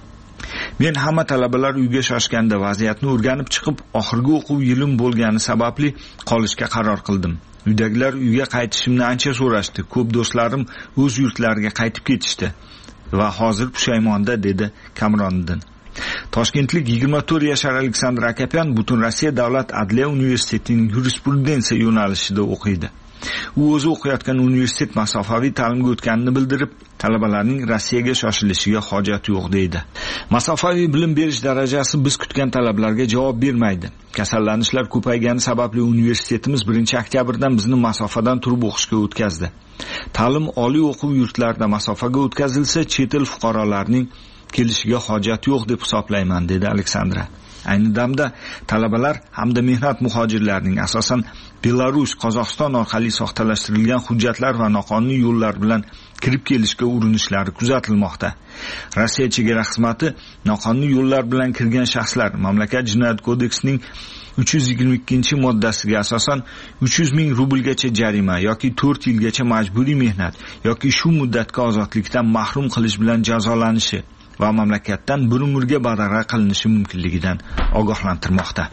Men hamma talabalar uyga shoshganda vaziyatni o'rganib chiqib, oxirgi o'quv yilim bo'lgani sababli qolishga qaror qildim. Uydagilar uyga qaytishimni ancha so'rashdi. Ko'p do'stlarim o'z yurtlariga qaytib ketishdi. va hozir pushaymonda, dedi Kamroniddin. Toshkentlik yigirma to'rt yashar Aleksandr Akopyan butun Rossiya davlat adliya universitetining yurisprudensiya yo'nalishida o'qiydi. U o'zi o'qiyotgan universitet masofaviy ta'limga o'tganini bildirib, talabalarning Rossiyaga shoshilishiga hojat yo'q deydi. Masofaviy bilim berish darajasi biz kutgan talablarga javob bermaydi. Kasallanishlar ko'paygani sababli universitetimiz birinchi oktyabrdan bizni masofadan turib o'qishga o'tkazdi. Ta'lim oliy o'quv yurtlarida masofaga o'tkazilsa, chet el fuqarolarining kelishiga hojat yo'q deb hisoblayman, dedi Aleksandra. Ayni damda talabalar hamda mehnat muhojirlarining asosan Belarus, Qozog'iston orqali soxtalashtirilgan hujjatlar va noqonuniy yo'llar bilan kirib kelishga urinishlari kuzatilmoqda. Rossiya chegara xizmati noqonuniy yo'llar bilan kirgan shaxslar mamlakat jinoyat kodeksining uch yuz yigirma ikkinchi moddasiga asosan uch yuz ming rublgacha jarima yoki to'rt yilgacha majburiy mehnat yoki shu muddatga ozodlikdan mahrum qilish bilan jazolanishi va mamlakatdan bir umrga badag'a qilinishi mumkinligidan ogohlantirmoqda.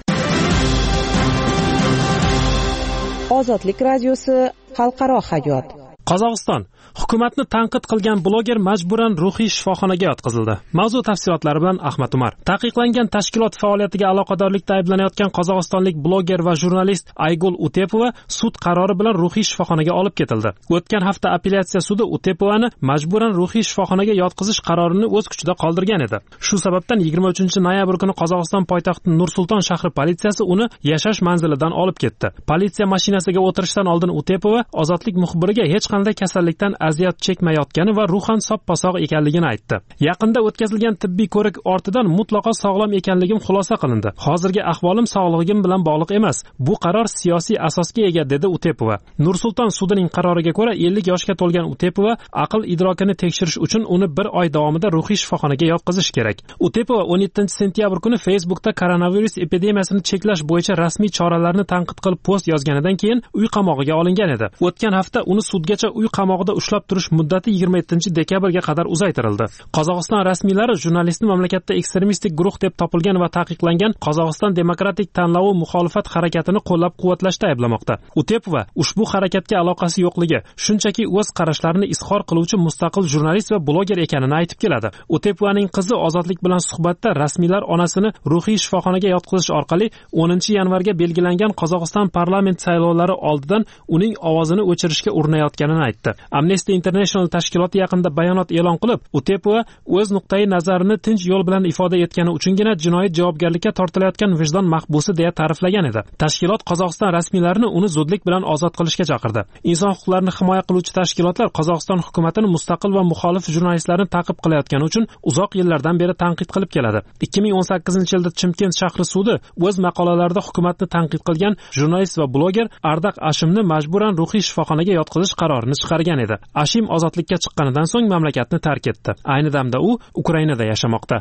Ozodlik radiosi xalqaro hayot. Qozog'iston hukumatni tanqid qilgan bloger majburan ruhiy shifoxonaga yotqizildi. Mavzu tafsilotlari bilan Ahmad Umar. Taqiqlangan tashkilot faoliyatiga aloqadorlikda ayblanayotgan qozog'istonlik bloger va jurnalist Aygul Utepova sud qarori bilan ruhiy shifoxonaga olib ketildi. O'tgan hafta apellyatsiya sudi Utepovani majburan ruhiy shifoxonaga yotqizish qarorini o'z kuchida qoldirgan edi. Shu sababdan yigirma uchinchi noyabr kuni Qozog'iston poytaxti Nur-Sulton shahri politsiyasi uni yashash manzilidan olib ketdi. Politsiya mashinasiga o'tirishdan oldin Utepova ozodlik muxbiriga hech qanday kasallikdan aziyat chekmayotgani va ruhan sop-posog' ekanligini aytdi. Yaqinda o'tkazilgan tibbiy ko'rik ortidan mutlaqo sog'lom ekanligim xulosa qilindi. Hozirgi ahvolim sog'lig'im bilan bog'liq emas. Bu qaror siyosiy asosga ega, dedi Utepova. Nur-Sulton sudining qaroriga ko'ra ellik yoshga to'lgan Utepova aql idrokini tekshirish uchun uni bir oy davomida ruhiy shifoxonaga yotqizish kerak. Utepova o'n yettinchi sentyabr kuni Facebookda koronavirus epidemiyasini cheklash bo'yicha rasmiy choralarni tanqid qilib post yozganidan keyin uy qamog'iga olingan edi. O'tgan hafta uni sudgacha uy qamog'ida ushlab turish muddati yigirma yettinchi dekabrga qadar uzaytirildi. Qozog'iston rasmiylari jurnalistni mamlakatda ekstremistik guruh deb topilgan va taqiqlangan Qozog'iston demokratik tanlovi muxolifat harakatini qo'llab-quvvatlashda ayblamoqda. Utepova ushbu harakatga aloqasi yo'qligi, shunchaki o'z qarashlarini izhor qiluvchi mustaqil jurnalist va bloger ekanini aytib keladi. Utepovaning qizi Ozodlik bilan suhbatda rasmiylar onasini ruhiy shifoxonaga yotqizish orqali o'ninchi yanvarga belgilangan Qozog'iston parlament saylovlari oldidan uning ovozini o'chirishga urinayotganini aytdi. Amnesty International tashkiloti yaqinda bayonot e'lon qilib, Utepova o'z nuqtai nazarini tinch yo'l bilan ifoda etgani uchungina jinoiy javobgarlikka tortilayotgan vijdon mahbusi deya ta'riflagan edi. Tashkilot Qozog'iston rasmiylarini uni zudlik bilan ozod qilishga chaqirdi. Inson huquqlarini himoya qiluvchi tashkilotlar Qozog'iston hukumatini mustaqil va muxolif jurnalistlarni ta'qib qilayotgani uchun uzoq yillardan beri tanqid qilib keladi. ikki ming o'n sakkizinchi yilda Chimkent shahri sudi o'z maqolalarida hukumatni tanqid qilgan jurnalist va bloger Ardaq Ashimni majburan ruhiy shifoxonaga yotqizish qarorini chiqargan edi. Ashim ozodlikka chiqqanidan so'ng mamlakatni tark etdi. Ayni damda u Ukrainada yashamoqda.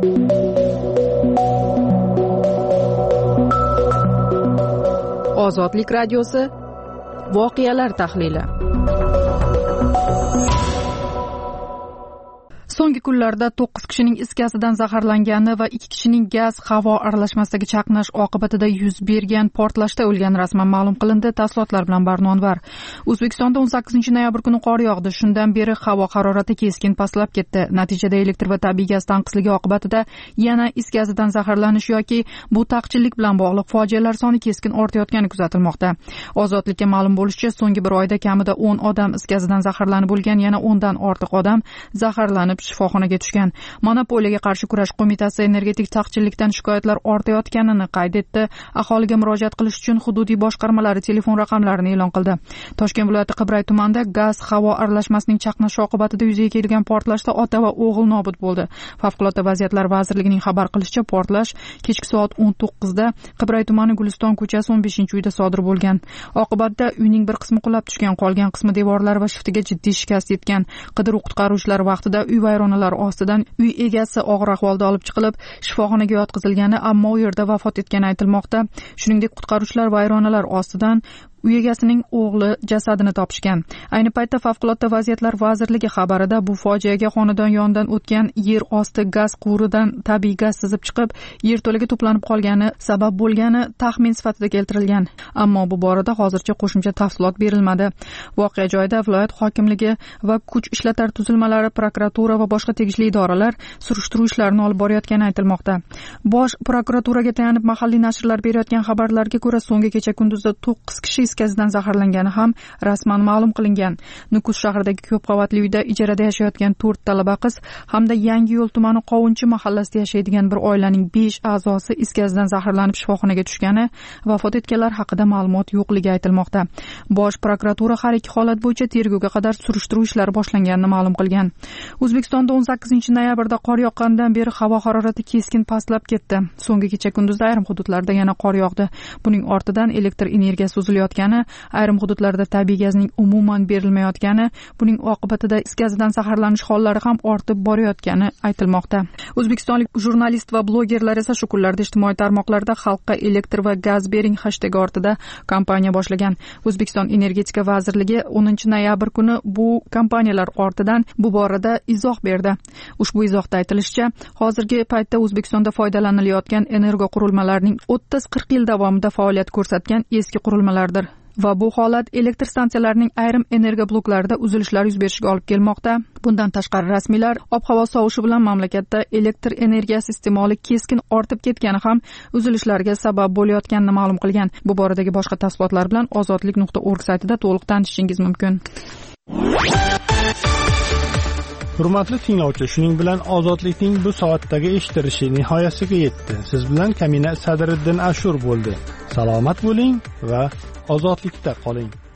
Ozodlik radiosi voqealar tahlili. So'nggi kunlarda to'qqiz kishining is gazidan zaharlangani va ikki kishining gaz havo aralashmasidagi chaqnash oqibatida yuz bergan portlashda o'lgani rasman ma'lum qilindi. Tafsilotlar bilan Barnonvar. O'zbekistonda o'n sakkizinchi noyabr kuni qor yog'di. Shundan beri havo harorati keskin pastlab ketdi. Natijada elektr va tabiiy gaz tanqisligi oqibatida yana is gazidan zaharlanish yoki bu taqchillik bilan bog'liq fojialar soni keskin ortayotgani kuzatilmoqda. Ozodlikka ma'lum bo'lishicha, so'nggi bir oyda kamida o'n odam is gazidan zaharlanib bo'lgan, yana o'ndan ortiq odam zaharlanib shifoxonaga tushgan. Monopoliyaga qarshi kurash qo'mitasi energetik taqchillikdan shikoyatlar ortayotganini qayd etdi. Aholiga murojaat qilish uchun hududiy boshqarmalari telefon raqamlarini e'lon qildi. Toshkent viloyati Qibray tumanida gaz havo aralashmasining chaqnashi oqibatida yuzaga kelgan portlashda ota va o'g'il nobud bo'ldi. Favqulodda vaziyatlar vazirligining xabar qilishicha, portlash kechki soat o'n to'qqizda Qibray tumani Guliston ko'chasi o'n beshinchi uyda sodir bo'lgan. Oqibatda uyning bir qismi qulab tushgan, qolgan qismi devorlari va shiftiga jiddiy shikast yetgan. Qidiruv-qutqaruv ishlari vaqtida uy vayronalar ostidan uy egasi og'ir ahvolda olib chiqilib shifoxonaga yotqizilgani, ammo u yerda vafot etgani aytilmoqda. Shuningdek, qutqaruvchilar vayronalar ostidan uy egasining o'g'li jasadini topishgan. Ayni paytda favqulodda vaziyatlar vazirligi xabarida bu fojiaga xonadon yonidan o'tgan yer osti gaz quvuridan tabiiy gaz sizib chiqib, yerto'laga to'planib qolgani sabab bo'lgani taxmin sifatida keltirilgan. Ammo bu borada hozircha qo'shimcha tafsilot berilmadi. Voqea joyida viloyat hokimligi va kuch ishlatar tuzilmalari, prokuratura va boshqa tegishli idoralar surishtiruv ishlarini olib borayotgani aytilmoqda. Bosh prokuraturaga tayanib mahalliy nashrlar berayotgan xabarlarga ko'ra, so'nggi kecha kunduzda to'qqiz kishi is gazidan zaharlangani ham rasman ma'lum qilingan. Nukus shahridagi ko'p qavatli uyda ijarada yashayotgan to'rt talaba qiz hamda Yangiyo'l tumani Qovunchi mahallasida yashaydigan bir oilaning besh a'zosi is gazidan zaharlanib shifoxonaga tushgani, vafot etganlar haqida ma'lumot yo'qligi aytilmoqda. Bosh prokuratura har ikki holat bo'yicha tergovga qadar surishtiruv ishlari boshlanganini ma'lum qilgan. O'zbekistonda o'n sakkizinchi noyabrda qor yoqqanidan beri havo harorati keskin pastlab ketdi. So'nggi kecha kunduzda ayrim hududlarda yana qor yog'di. Buning ortidan elektr energiyasi uzilayotgani, ayrim hududlarda tabiiy gazning umuman berilmayotgani, buning oqibatida is gazidan zaharlanish hollari ham ortib borayotgani aytilmoqda. O'zbekistonlik jurnalist va blogerlar esa shu kunlarda ijtimoiy tarmoqlarda xalqqa elektr va gaz bering hashtagi ortida kampaniya boshlagan. O'zbekiston energetika vazirligi o'ninchi noyabr kuni bu kampaniyalar ortidan bu borada izoh berdi. Ushbu izohda aytilishicha, hozirgi paytda O'zbekistonda foydalanilayotgan energo qurilmalarining o'ttiz qirq yil davomida faoliyat ko'rsatgan eski qurilmalardir. Va bu holat elektr stansiyalarining ayrim energiya bloklarida uzilishlar yuz berishiga olib kelmoqda. Bundan tashqari rasmiylar ob-havo sovishi bilan mamlakatda elektr energiyasi iste'moli keskin ortib ketgani ham uzilishlarga sabab bo'layotganini ma'lum qilgan. Bu boradagi boshqa tafsilotlar bilan ozodlik nuqta org saytida to'liq tanishishingiz mumkin. Hurmatli tinglovchi, shuning bilan ozodlikning bu soatdagi eshittirishi nihoyasiga yetdi. Siz bilan Kamina Sadiriddin Ashur bo'ldi. Salomat bo'ling va ozodlikda qoling.